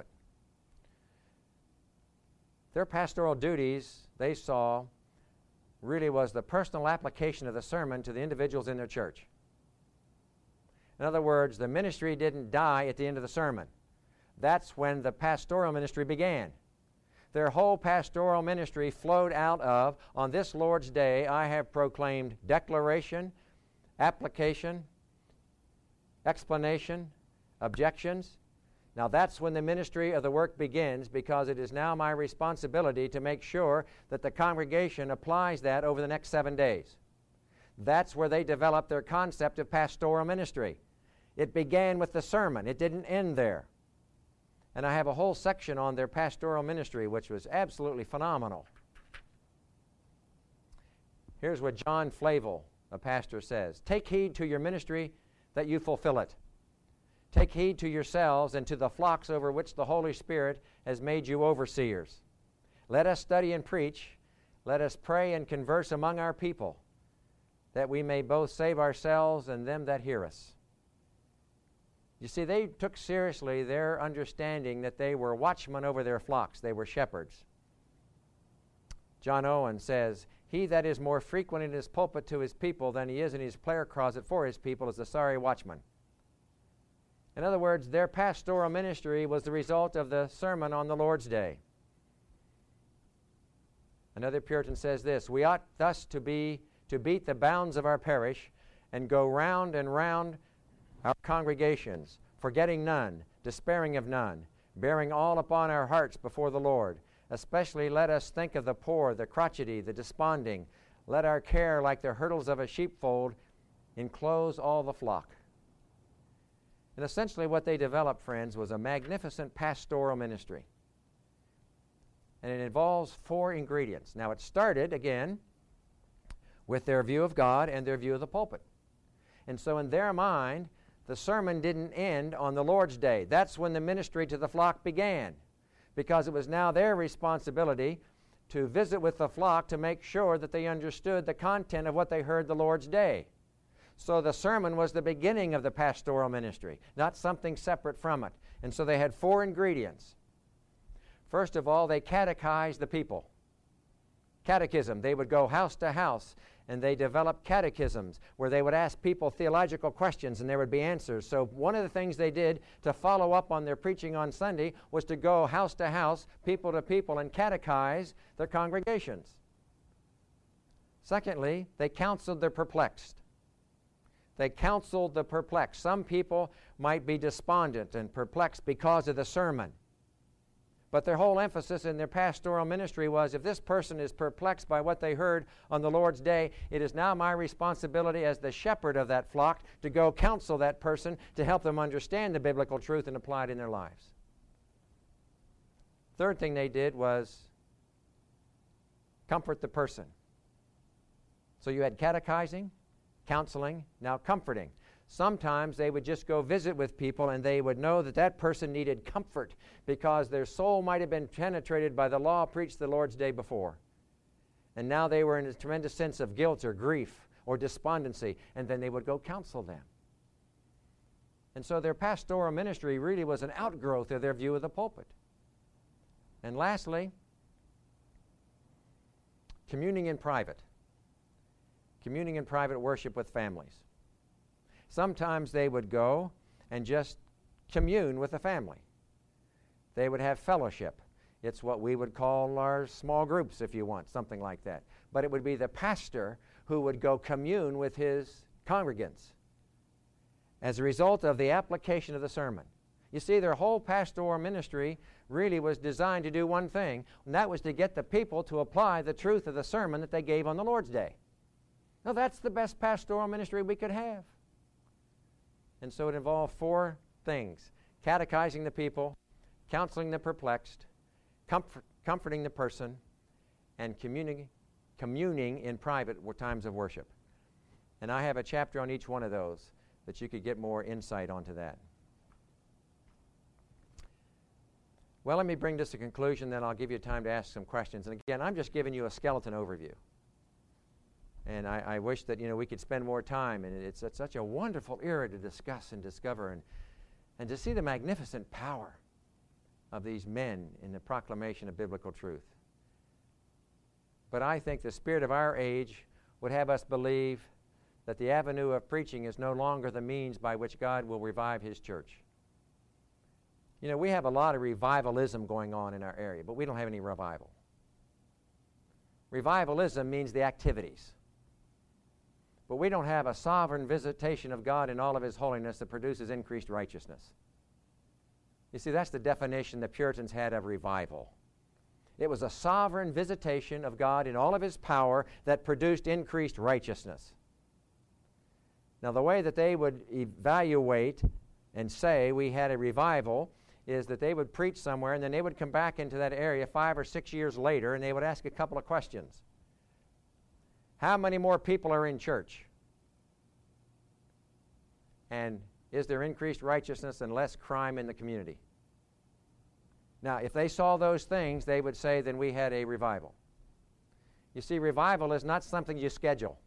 Their pastoral duties, they saw, really was the personal application of the sermon to the individuals in their church. In other words, the ministry didn't die at the end of the sermon. That's when the pastoral ministry began. Their whole pastoral ministry flowed out of, on this Lord's Day, I have proclaimed declaration, application, explanation, objections. Now that's when the ministry of the work begins, because it is now my responsibility to make sure that the congregation applies that over the next seven days. That's where they developed their concept of pastoral ministry. It began with the sermon. It didn't end there. And I have a whole section on their pastoral ministry, which was absolutely phenomenal. Here's what John Flavel, a pastor, says. Take heed to your ministry that you fulfill it. Take heed to yourselves and to the flocks over which the Holy Spirit has made you overseers. Let us study and preach. Let us pray and converse among our people, that we may both save ourselves and them that hear us. You see, they took seriously their understanding that they were watchmen over their flocks. They were shepherds. John Owen says, he that is more frequent in his pulpit to his people than he is in his prayer closet for his people is the sorry watchman. In other words, their pastoral ministry was the result of the sermon on the Lord's Day. Another Puritan says this, we ought thus to be to beat the bounds of our parish and go round and round our congregations, forgetting none, despairing of none, bearing all upon our hearts before the Lord. Especially let us think of the poor, the crotchety, the desponding. Let our care, like the hurdles of a sheepfold, enclose all the flock. And essentially what they developed, friends, was a magnificent pastoral ministry. And it involves four ingredients. Now it started, again, with their view of God and their view of the pulpit. And so in their mind, the sermon didn't end on the Lord's Day. That's when the ministry to the flock began, because it was now their responsibility to visit with the flock to make sure that they understood the content of what they heard the Lord's Day. So the sermon was the beginning of the pastoral ministry, not something separate from it. And so they had four ingredients. First of all, they catechized the people. Catechism. They would go house to house, and they developed catechisms where they would ask people theological questions and there would be answers. So one of the things they did to follow up on their preaching on Sunday was to go house to house, people to people, and catechize their congregations. Secondly, they counseled the perplexed. They counseled the perplexed. Some people might be despondent and perplexed because of the sermon. But their whole emphasis in their pastoral ministry was, if this person is perplexed by what they heard on the Lord's Day, it is now my responsibility as the shepherd of that flock to go counsel that person to help them understand the biblical truth and apply it in their lives. Third thing they did was comfort the person. So you had catechizing, counseling, now comforting. Sometimes they would just go visit with people and they would know that that person needed comfort because their soul might have been penetrated by the law preached the Lord's Day before. And now they were in a tremendous sense of guilt or grief or despondency, and then they would go counsel them. And so their pastoral ministry really was an outgrowth of their view of the pulpit. And lastly, communing in private. Communing in private worship with families. Sometimes they would go and just commune with the family. They would have fellowship. It's what we would call our small groups, if you want, something like that. But it would be the pastor who would go commune with his congregants as a result of the application of the sermon. You see, their whole pastoral ministry really was designed to do one thing, and that was to get the people to apply the truth of the sermon that they gave on the Lord's Day. Now, that's the best pastoral ministry we could have. And so it involved four things: catechizing the people, counseling the perplexed, comfort, comforting the person, and communing, communing in private times of worship. And I have a chapter on each one of those that you could get more insight onto that. Well, let me bring this to conclusion, then I'll give you time to ask some questions. And again, I'm just giving you a skeleton overview. And I, I wish that, you know, we could spend more time. And it's, it's such a wonderful era to discuss and discover and, and to see the magnificent power of these men in the proclamation of biblical truth. But I think the spirit of our age would have us believe that the avenue of preaching is no longer the means by which God will revive His church. You know, we have a lot of revivalism going on in our area, but we don't have any revival. Revivalism means the activities. But we don't have a sovereign visitation of God in all of His holiness that produces increased righteousness. You see, that's the definition the Puritans had of revival. It was a sovereign visitation of God in all of His power that produced increased righteousness. Now, the way that they would evaluate and say we had a revival is that they would preach somewhere and then they would come back into that area five or six years later and they would ask a couple of questions. How many more people are in church? And is there increased righteousness and less crime in the community? Now, if they saw those things, they would say, then we had a revival. You see, revival is not something you schedule.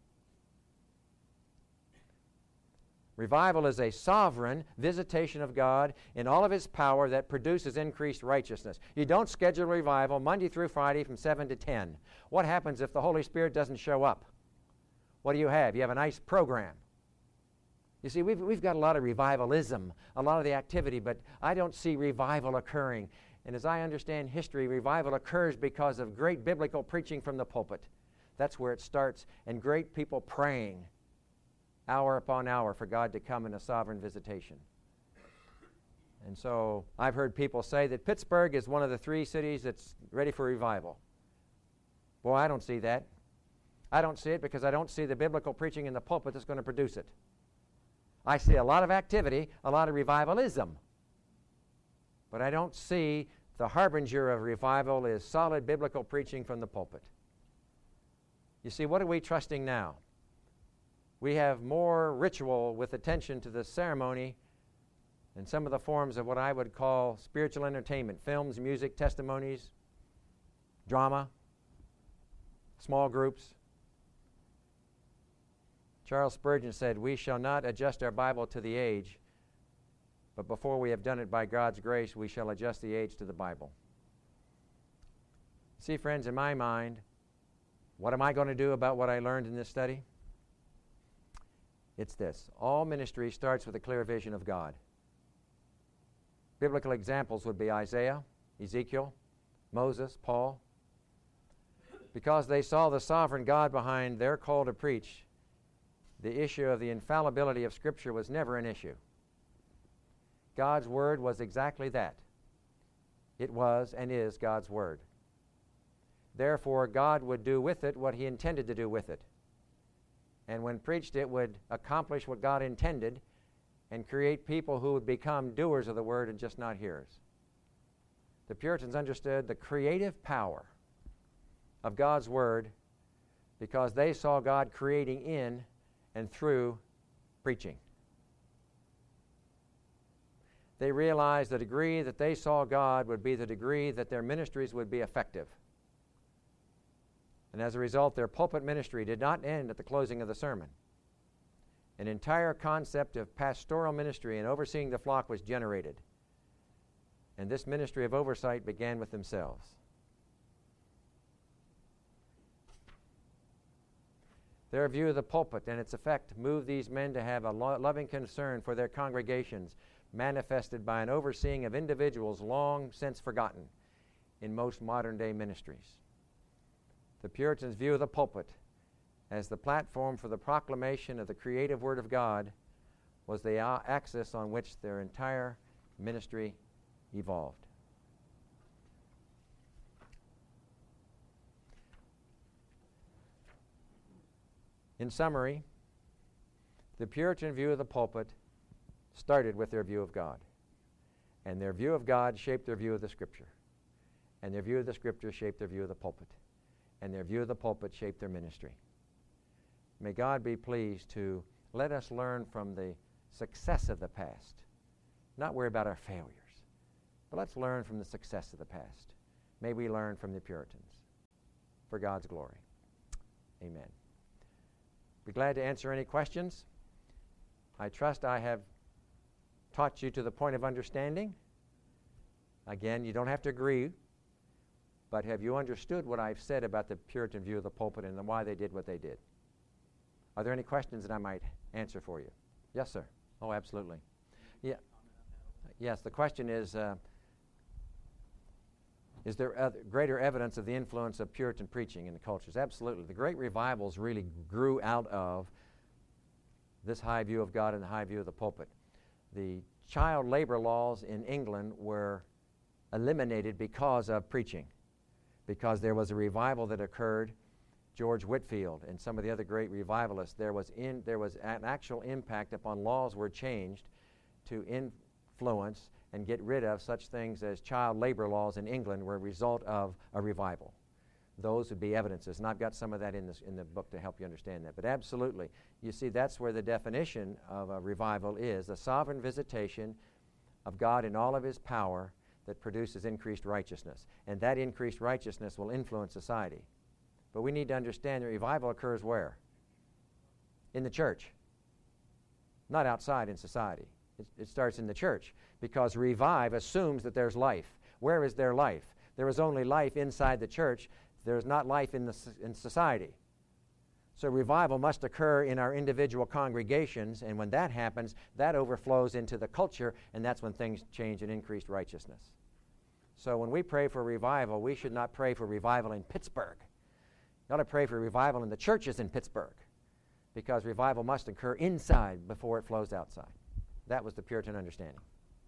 Revival is a sovereign visitation of God in all of His power that produces increased righteousness. You don't schedule revival Monday through Friday from seven to ten. What happens if the Holy Spirit doesn't show up? What do you have? You have a nice program. You see, we've, we've got a lot of revivalism, a lot of the activity, but I don't see revival occurring. And as I understand history, revival occurs because of great biblical preaching from the pulpit. That's where it starts, and great people praying hour upon hour for God to come in a sovereign visitation. And so I've heard people say that Pittsburgh is one of the three cities that's ready for revival. Boy, I don't see that. I don't see it because I don't see the biblical preaching in the pulpit that's going to produce it. I see a lot of activity, a lot of revivalism. But I don't see the harbinger of revival is solid biblical preaching from the pulpit. You see, what are we trusting now? We have more ritual with attention to the ceremony and some of the forms of what I would call spiritual entertainment, films, music, testimonies, drama, small groups. Charles Spurgeon said, "We shall not adjust our Bible to the age, but before we have done it by God's grace, we shall adjust the age to the Bible." See, friends, in my mind, what am I going to do about what I learned in this study? It's this. All ministry starts with a clear vision of God. Biblical examples would be Isaiah, Ezekiel, Moses, Paul. Because they saw the sovereign God behind their call to preach, the issue of the infallibility of Scripture was never an issue. God's Word was exactly that. It was and is God's Word. Therefore, God would do with it what He intended to do with it. And when preached, it would accomplish what God intended and create people who would become doers of the Word and just not hearers. The Puritans understood the creative power of God's Word because they saw God creating in and through preaching. They realized the degree that they saw God would be the degree that their ministries would be effective. And as a result, their pulpit ministry did not end at the closing of the sermon. An entire concept of pastoral ministry and overseeing the flock was generated. And this ministry of oversight began with themselves. Their view of the pulpit and its effect moved these men to have a lo- loving concern for their congregations, manifested by an overseeing of individuals long since forgotten in most modern-day ministries. The Puritans' view of the pulpit as the platform for the proclamation of the creative Word of God was the uh, axis on which their entire ministry evolved. In summary, the Puritan view of the pulpit started with their view of God. And their view of God shaped their view of the Scripture. And their view of the Scripture shaped their view of the pulpit. And their view of the pulpit shaped their ministry. May God be pleased to let us learn from the success of the past. Not worry about our failures, but let's learn from the success of the past. May we learn from the Puritans. For God's glory. Amen. Be glad to answer any questions. I trust I have taught you to the point of understanding. Again, you don't have to agree, but have you understood what I've said about the Puritan view of the pulpit and why they did what they did? Are there any questions that I might answer for you? Yes, sir. Oh, absolutely. Yeah. Yes, the question is, uh, is there other, greater evidence of the influence of Puritan preaching in the cultures? Absolutely. The great revivals really grew out of this high view of God and the high view of the pulpit. The child labor laws in England were eliminated because of preaching, because there was a revival that occurred. George Whitefield and some of the other great revivalists, there was, in, there was an actual impact upon laws were changed to influence and get rid of such things as child labor laws in England were a result of a revival. Those would be evidences, and I've got some of that in, this, in the book to help you understand that. But absolutely, you see, that's where the definition of a revival is, the sovereign visitation of God in all of His power that produces increased righteousness. And that increased righteousness will influence society. But we need to understand that revival occurs where? In the church, not outside in society. It, it starts in the church, because revive assumes that there's life. Where is there life? There is only life inside the church. There is not life in, the, in society. So revival must occur in our individual congregations, and when that happens, that overflows into the culture, and that's when things change and increased righteousness. So when we pray for revival, we should not pray for revival in Pittsburgh. You ought to pray for revival in the churches in Pittsburgh, because revival must occur inside before it flows outside. That was the Puritan understanding.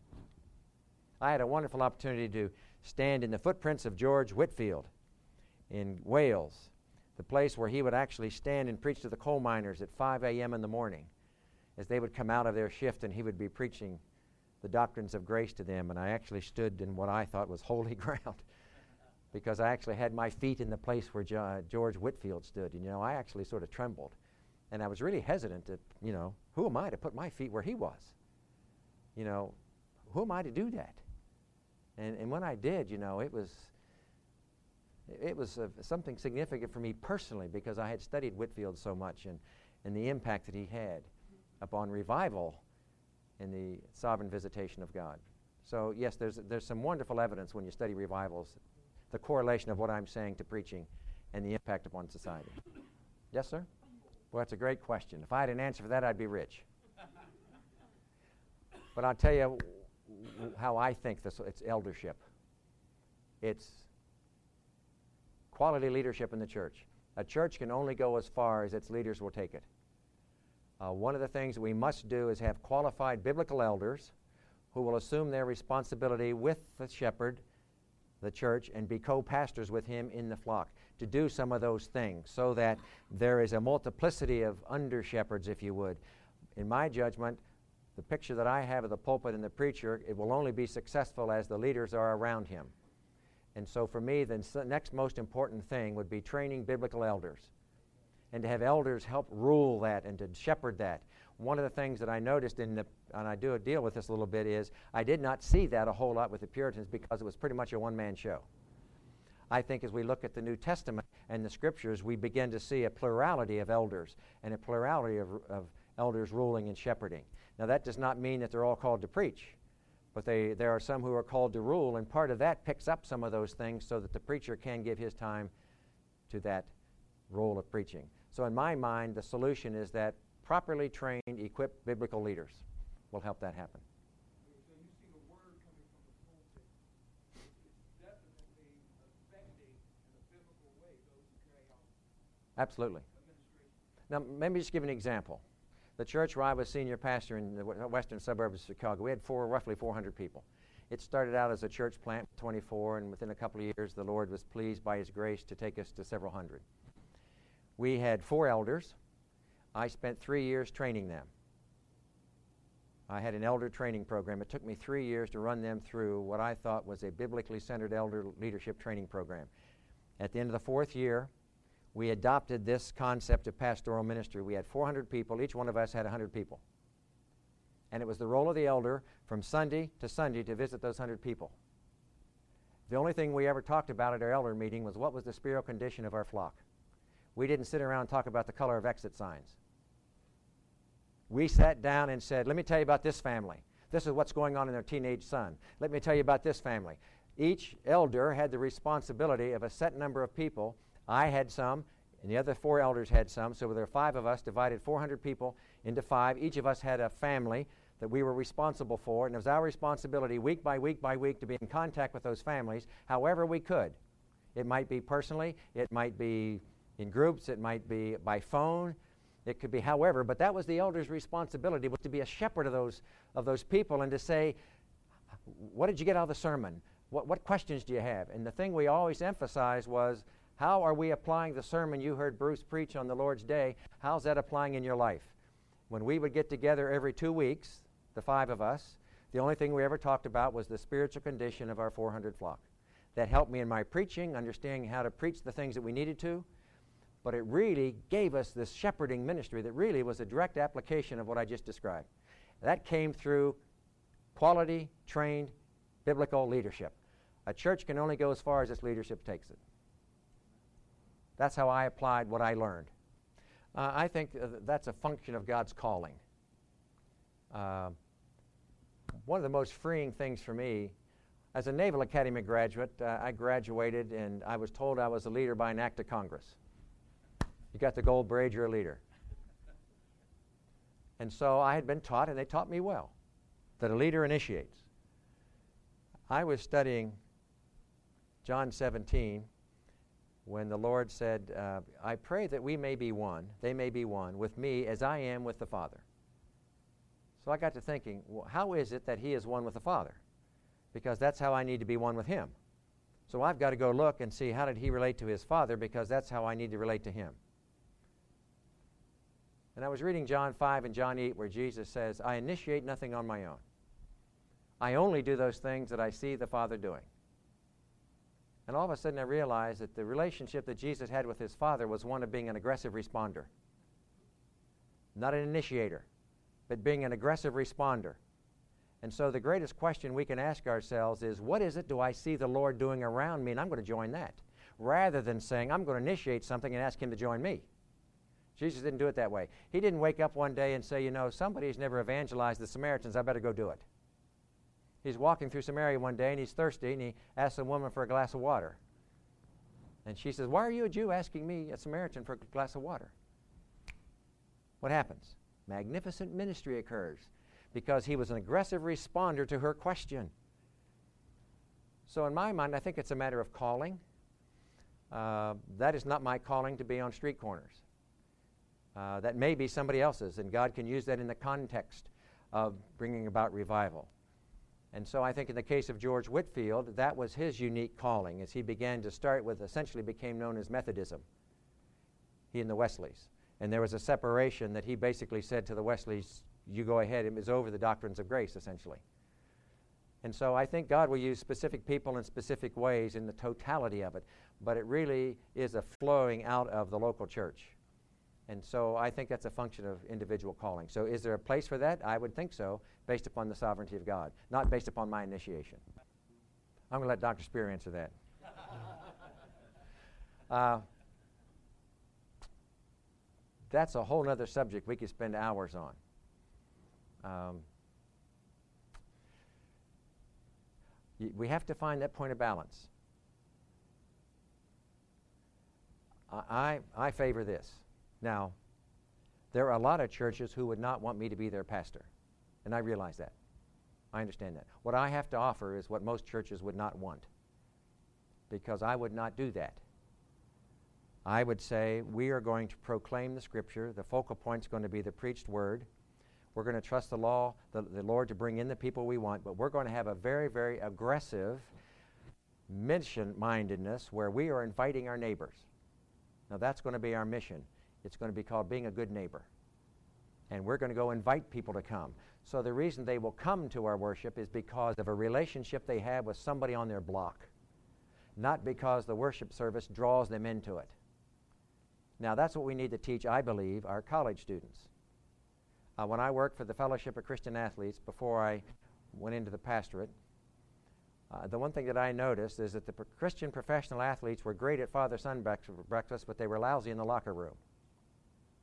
I had a wonderful opportunity to stand in the footprints of George Whitefield in Wales, the place where he would actually stand and preach to the coal miners at five a.m. in the morning as they would come out of their shift, and he would be preaching the doctrines of grace to them. And I actually stood in what I thought was holy ground, because I actually had my feet in the place where jo- George Whitefield stood. And, you know, I actually sort of trembled. And I was really hesitant that, you know, who am I to put my feet where he was? You know, who am I to do that? And, and when I did, you know, it was it was uh, something significant for me personally, because I had studied Whitefield so much and, and the impact that he had upon revival and the sovereign visitation of God. So, yes, there's there's some wonderful evidence when you study revivals, the correlation of what I'm saying to preaching and the impact upon society. Yes, sir? Well, that's a great question. If I had an answer for that, I'd be rich. But I'll tell you w- how I think this. It's eldership. It's quality leadership in the church. A church can only go as far as its leaders will take it. Uh, one of the things we must do is have qualified biblical elders who will assume their responsibility with the shepherd, the church, and be co-pastors with him in the flock to do some of those things, so that there is a multiplicity of under-shepherds, if you would. In my judgment, the picture that I have of the pulpit and the preacher, it will only be successful as the leaders are around him. And so for me, the next most important thing would be training biblical elders, and to have elders help rule that and to shepherd that. One of the things that I noticed in the, and I do deal with this a little bit, is I did not see that a whole lot with the Puritans, because it was pretty much a one-man show. I think as we look at the New Testament and the Scriptures, we begin to see a plurality of elders and a plurality of, of elders ruling and shepherding. Now, that does not mean that they're all called to preach, but they, there are some who are called to rule, and part of that picks up some of those things so that the preacher can give his time to that role of preaching. So in my mind, the solution is that properly trained, equipped biblical leaders will help that happen. So you see the word coming from the pulpit. It's definitely affecting in a biblical way those who carry out Absolutely. administration. Now, maybe just give an example. The church where I was senior pastor in the western suburbs of Chicago, we had four, roughly four hundred people. It started out as a church plant, twenty-four, and within a couple of years, the Lord was pleased by His grace to take us to several hundred. We had four elders. I spent three years training them. I had an elder training program. It took me three years to run them through what I thought was a biblically centered elder leadership training program. At the end of the fourth year, we adopted this concept of pastoral ministry. We had four hundred people. Each one of us had one hundred people. And it was the role of the elder from Sunday to Sunday to visit those one hundred people. The only thing we ever talked about at our elder meeting was what was the spiritual condition of our flock. We didn't sit around and talk about the color of exit signs. we sat down and said, let me tell you about this family. This is what's going on in their teenage son. Let me tell you about this family. Each elder had the responsibility of a set number of people. I had some, and the other four elders had some. So there were five of us, divided four hundred people into five. Each of us had a family that we were responsible for, and it was our responsibility week by week by week to be in contact with those families however we could. It might be personally, it might be in groups, it might be by phone, it could be however, but that was the elder's responsibility, was to be a shepherd of those of those people and to say, what did you get out of the sermon? What, what questions do you have? And the thing we always emphasized was, how are we applying the sermon you heard Bruce preach on the Lord's Day? How's that applying in your life? When we would get together every two weeks, the five of us, the only thing we ever talked about was the spiritual condition of our four hundred flock. That helped me in my preaching, understanding how to preach the things that we needed to, but it really gave us this shepherding ministry that really was a direct application of what I just described. That came through quality, trained, biblical leadership. A church can only go as far as its leadership takes it. That's how I applied what I learned. Uh, I think uh, that's a function of God's calling. Uh, one of the most freeing things for me, as a Naval Academy graduate, uh, I graduated and I was told I was a leader by an act of Congress. You got the gold braid, you're a leader. And so I had been taught, and they taught me well, that a leader initiates. I was studying John seventeen when the Lord said, uh, I pray that we may be one, they may be one, with me as I am with the Father. So I got to thinking, well, how is it that he is one with the Father? Because that's how I need to be one with him. So I've got to go look and see how did he relate to his Father, because that's how I need to relate to him. And I was reading John five and John eight where Jesus says, I initiate nothing on my own. I only do those things that I see the Father doing. And all of a sudden I realized that the relationship that Jesus had with his Father was one of being an aggressive responder. Not an initiator, but being an aggressive responder. And so the greatest question we can ask ourselves is, what is it do I see the Lord doing around me, and I'm going to join that, rather than saying, I'm going to initiate something and ask him to join me. Jesus didn't do it that way. He didn't wake up one day and say, you know, somebody's never evangelized the Samaritans, I better go do it. He's walking through Samaria one day, and he's thirsty, and he asks a woman for a glass of water. And she says, why are you, a Jew, asking me, a Samaritan, for a glass of water? What happens? Magnificent ministry occurs, because he was an aggressive responder to her question. So in my mind, I think it's a matter of calling. Uh, that is not my calling to be on street corners. Uh, that may be somebody else's, and God can use that in the context of bringing about revival. And so I think in the case of George Whitefield, that was his unique calling as he began to start with, essentially became known as Methodism, he and the Wesleys. And there was a separation that he basically said to the Wesleys, you go ahead, it was over the doctrines of grace, essentially. And so I think God will use specific people in specific ways in the totality of it, but it really is a flowing out of the local church. And so I think that's a function of individual calling. So is there a place for that? I would think so, based upon the sovereignty of God, not based upon my initiation. I'm going to let Doctor Spear answer that. uh, that's a whole other subject we could spend hours on. Um, y- we have to find that point of balance. I, I, I favor this. Now, there are a lot of churches who would not want me to be their pastor, and I realize that. I understand that. What I have to offer is what most churches would not want, because I would not do that. I would say we are going to proclaim the Scripture. The focal point is going to be the preached word. We're going to trust the law, the, the Lord to bring in the people we want, but we're going to have a very, very aggressive mission-mindedness where we are inviting our neighbors. Now, that's going to be our mission. It's going to be called being a good neighbor. And we're going to go invite people to come. So the reason they will come to our worship is because of a relationship they have with somebody on their block, not because the worship service draws them into it. Now, that's what we need to teach, I believe, our college students. Uh, when I worked for the Fellowship of Christian Athletes before I went into the pastorate, uh, the one thing that I noticed is that the pro- Christian professional athletes were great at father-son breakfast, but they were lousy in the locker room.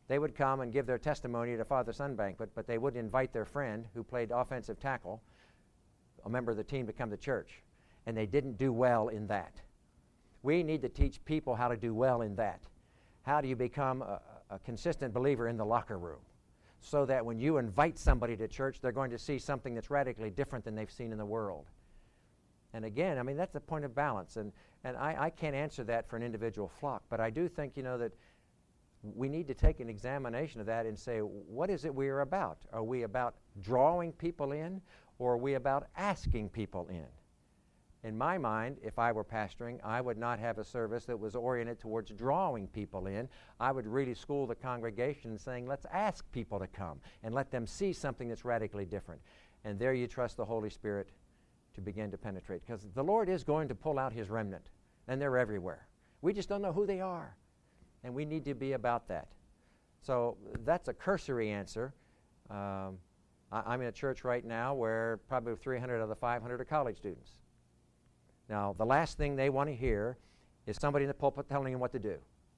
They would come and give their testimony at a father-son banquet, but they wouldn't invite their friend who played offensive tackle, a member of the team, to come to church. And they didn't do well in that. We need to teach people how to do well in that. How do you become a, a consistent believer in the locker room? So that when you invite somebody to church, they're going to see something that's radically different than they've seen in the world. And again, I mean, that's a point of balance. And, and I, I can't answer that for an individual flock, but I do think, you know, that we need to take an examination of that and say, what is it we are about? Are we about drawing people in, or are we about asking people in? In my mind, if I were pastoring, I would not have a service that was oriented towards drawing people in. I would really school the congregation saying, let's ask people to come and let them see something that's radically different. And there you trust the Holy Spirit to begin to penetrate. Because the Lord is going to pull out His remnant, and they're everywhere. We just don't know who they are. And we need to be about that. So that's a cursory answer. Um, I, I'm in a church right now where probably three hundred of the five hundred are college students. Now, the last thing they want to hear is somebody in the pulpit telling them what to do.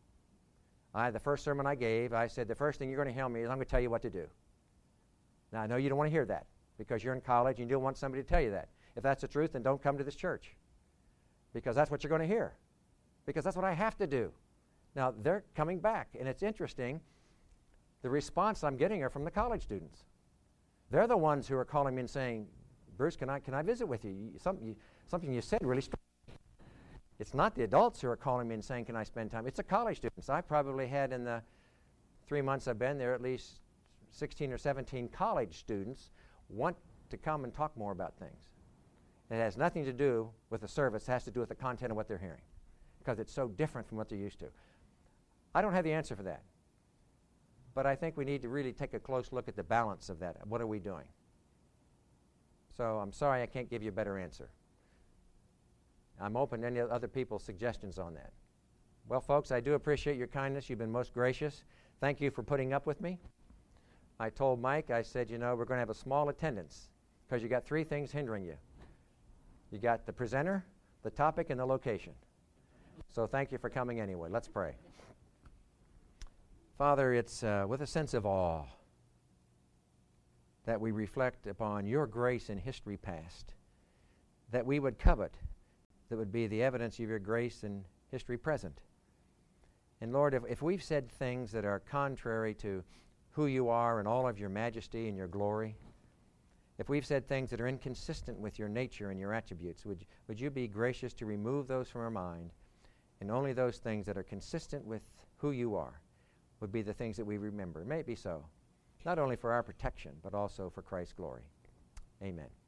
I, the first sermon I gave, I said, the first thing you're going to tell me is I'm going to tell you what to do. Now, I know you don't want to hear that because you're in college and you don't want somebody to tell you that. If that's the truth, then don't come to this church, because that's what you're going to hear, because that's what I have to do. Now, they're coming back, and it's interesting. The response I'm getting are from the college students. They're the ones who are calling me and saying, Bruce, can I, can I visit with you? you, some, you something you said really struck me. It's not the adults who are calling me and saying, can I spend time? It's the college students. I probably had, in the three months I've been there, at least sixteen or seventeen college students want to come and talk more about things. It has nothing to do with the service. It has to do with the content of what they're hearing, because it's so different from what they're used to. I don't have the answer for that. But I think we need to really take a close look at the balance of that. What are we doing? So I'm sorry I can't give you a better answer. I'm open to any other people's suggestions on that. Well, folks, I do appreciate your kindness. You've been most gracious. Thank you for putting up with me. I told Mike, I said, you know, we're going to have a small attendance because you got three things hindering you. You got the presenter, the topic, and the location. So thank you for coming anyway. Let's pray. Father, it's uh, with a sense of awe that we reflect upon your grace in history past, that we would covet, that would be the evidence of your grace in history present. And Lord, if, if we've said things that are contrary to who you are and all of your majesty and your glory, if we've said things that are inconsistent with your nature and your attributes, would, would you be gracious to remove those from our mind, and only those things that are consistent with who you are would be the things that we remember. May it be so, not only for our protection, but also for Christ's glory. Amen.